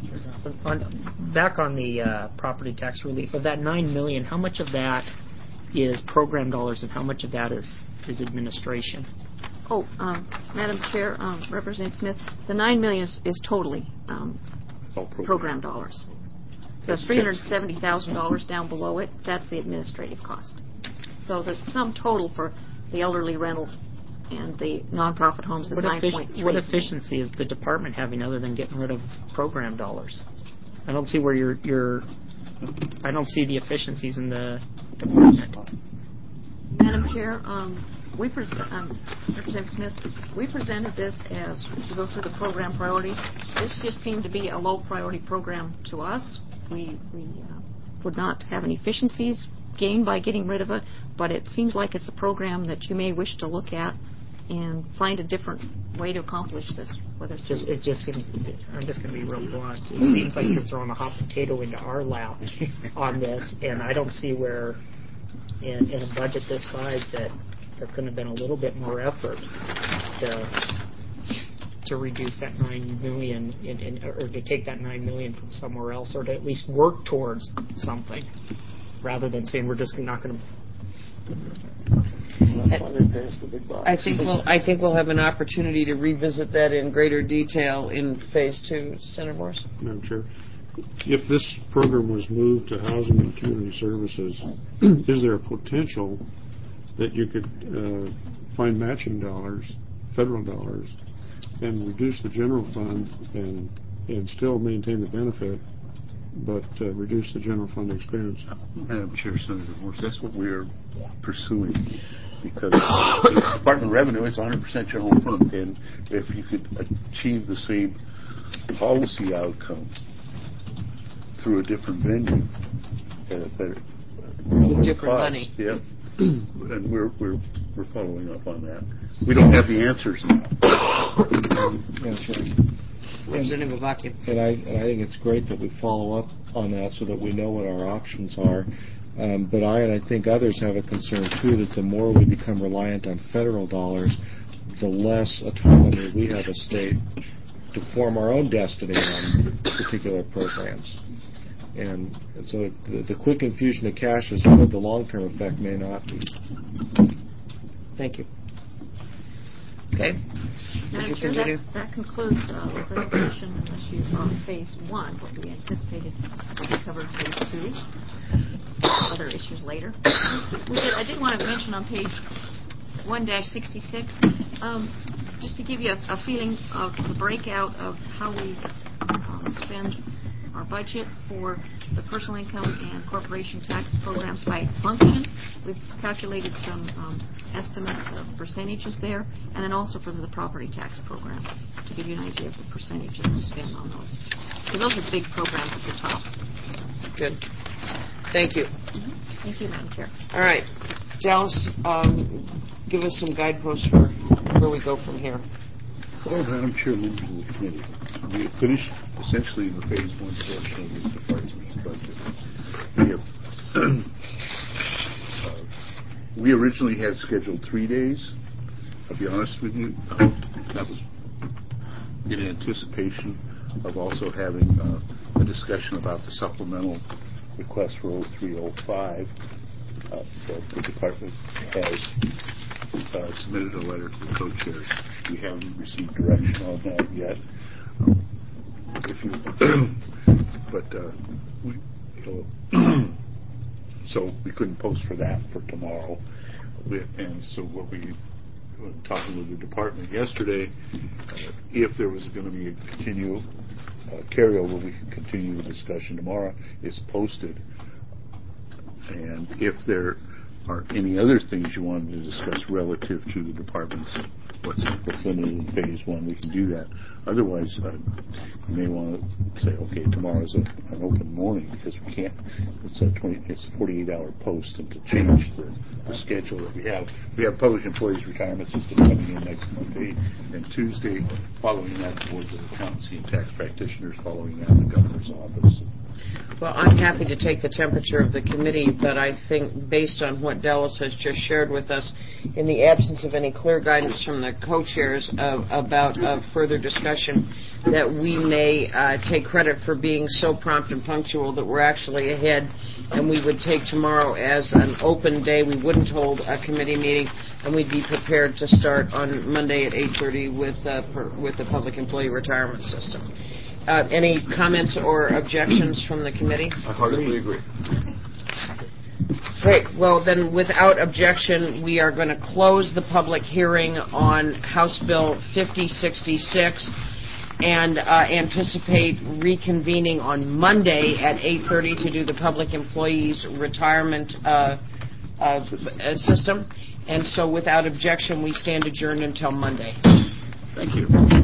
[SPEAKER 5] On, back on the uh, property tax relief, of that nine million dollars, how much of that is program dollars and how much of that is, is administration?
[SPEAKER 2] Oh, um, Madam Chair, um, Representative Smith, the nine million dollars is, is totally um,
[SPEAKER 3] All program.
[SPEAKER 2] program dollars. The three hundred seventy thousand dollars down below it, that's the administrative cost. So the sum total for the elderly rental and the nonprofit homes is
[SPEAKER 5] What,
[SPEAKER 2] nine
[SPEAKER 5] effic-
[SPEAKER 2] point three.
[SPEAKER 5] what efficiency is the department having other than getting rid of program dollars? I don't see where you're, you're I don't see the efficiencies in the department.
[SPEAKER 2] Madam Chair, um, we pres- um, Representative Smith, we presented this as to go through the program priorities. This just seemed to be a low priority program to us. We, we uh, would not have any efficiencies gained by getting rid of it, but it seems like it's a program that you may wish to look at and find a different way to accomplish this. Whether it's
[SPEAKER 5] Just, it just seems, I'm just going to be real blunt. It seems like you're throwing a hot potato into our lap on this, and I don't see where, in, in a budget this size, that there couldn't have been a little bit more effort to to reduce that nine million, in, in, or to take that nine million from somewhere else, or to at least work towards something, rather than saying we're just not going to.
[SPEAKER 1] I think we'll I think we'll have an opportunity to revisit that in greater detail in phase two. Senator Morris.
[SPEAKER 6] Madam Chair, if this program was moved to Housing and Community Services, is there a potential that you could uh, find matching dollars, federal dollars, and reduce the general fund and and still maintain the benefit, but uh, reduce the general fund expense?
[SPEAKER 3] Madam Chair, Senator Morse, that's what we're pursuing, because the Department of Revenue is one hundred percent general fund, and if you could achieve the same policy outcome through a different venue at a better
[SPEAKER 1] With different
[SPEAKER 3] cost,
[SPEAKER 1] money.
[SPEAKER 3] yeah, and we're we're we're following up on that. We don't have the answers now.
[SPEAKER 10] Madam Chair.
[SPEAKER 1] Representative Avakian.
[SPEAKER 10] And I, and I think it's great that we follow up on that so that we know what our options are. Um, but I and I think others have a concern too that the more we become reliant on federal dollars, the less autonomy we have as state to form our own destiny on particular programs. And, and so the, the quick infusion of cash is good. The long-term effect may not be.
[SPEAKER 1] Thank you. Okay.
[SPEAKER 2] Madam
[SPEAKER 1] you
[SPEAKER 2] Chair,
[SPEAKER 1] continue?
[SPEAKER 2] that, that concludes uh, the presentation, unless you are on phase one, what we anticipated would be covered phase two. Other issues later. We did, I did want to mention on page one dash sixty-six, um, just to give you a, a feeling of the breakout of how we um, spend our budget for the personal income and corporation tax programs by function. We've calculated some um, estimates of percentages there, and then also for the property tax program, to give you an idea of the percentages we spend on those. Because those are big programs at the top.
[SPEAKER 1] Good. Thank you.
[SPEAKER 2] Mm-hmm. Thank you, Madam Chair.
[SPEAKER 1] All right. Dallas, um, give us some guideposts for where we go from here.
[SPEAKER 3] Well, Madam Chair, members of the committee, we have finished essentially the phase one portion of this department's budget. We have uh, we originally had scheduled three days. I'll be honest with you, uh, that was in anticipation of also having uh, a discussion about the supplemental request for oh three oh five. Uh, that the department has uh, submitted a letter to the co-chairs. We haven't received direction on that yet. Um, if you, but uh, we, uh, so we couldn't post for that for tomorrow. we, and so what we were talking with the department yesterday, uh, if there was going to be a continual uh, carryover, we could continue the discussion tomorrow. It's posted, and if there are any other things you wanted to discuss relative to the department's what's, what's in it in phase one, we can do that. Otherwise, uh, you may want to say, okay, tomorrow's a, an open morning because we can't. It's a twenty. It's a forty-eight hour post, and to change the, the schedule that we have, we have public employees retirement system coming in next Monday and Tuesday. Following that, the boards of accountancy and tax practitioners. Following that, the governor's office.
[SPEAKER 1] Well, I'm happy to take the temperature of the committee, but I think based on what Dallas has just shared with us, in the absence of any clear guidance from the co-chairs of, about uh, further discussion, that we may uh, take credit for being so prompt and punctual that we're actually ahead, and we would take tomorrow as an open day. We wouldn't hold a committee meeting, and we'd be prepared to start on Monday at eight thirty with, uh, per, with the Public Employee Retirement System. Uh, any comments or objections from the committee?
[SPEAKER 4] I heartily agree.
[SPEAKER 1] Great. Well, then, without objection, we are going to close the public hearing on House Bill fifty sixty-six and uh, anticipate reconvening on Monday at eight thirty to do the Public Employees Retirement uh, uh, System. And so, without objection, we stand adjourned until Monday.
[SPEAKER 4] Thank you.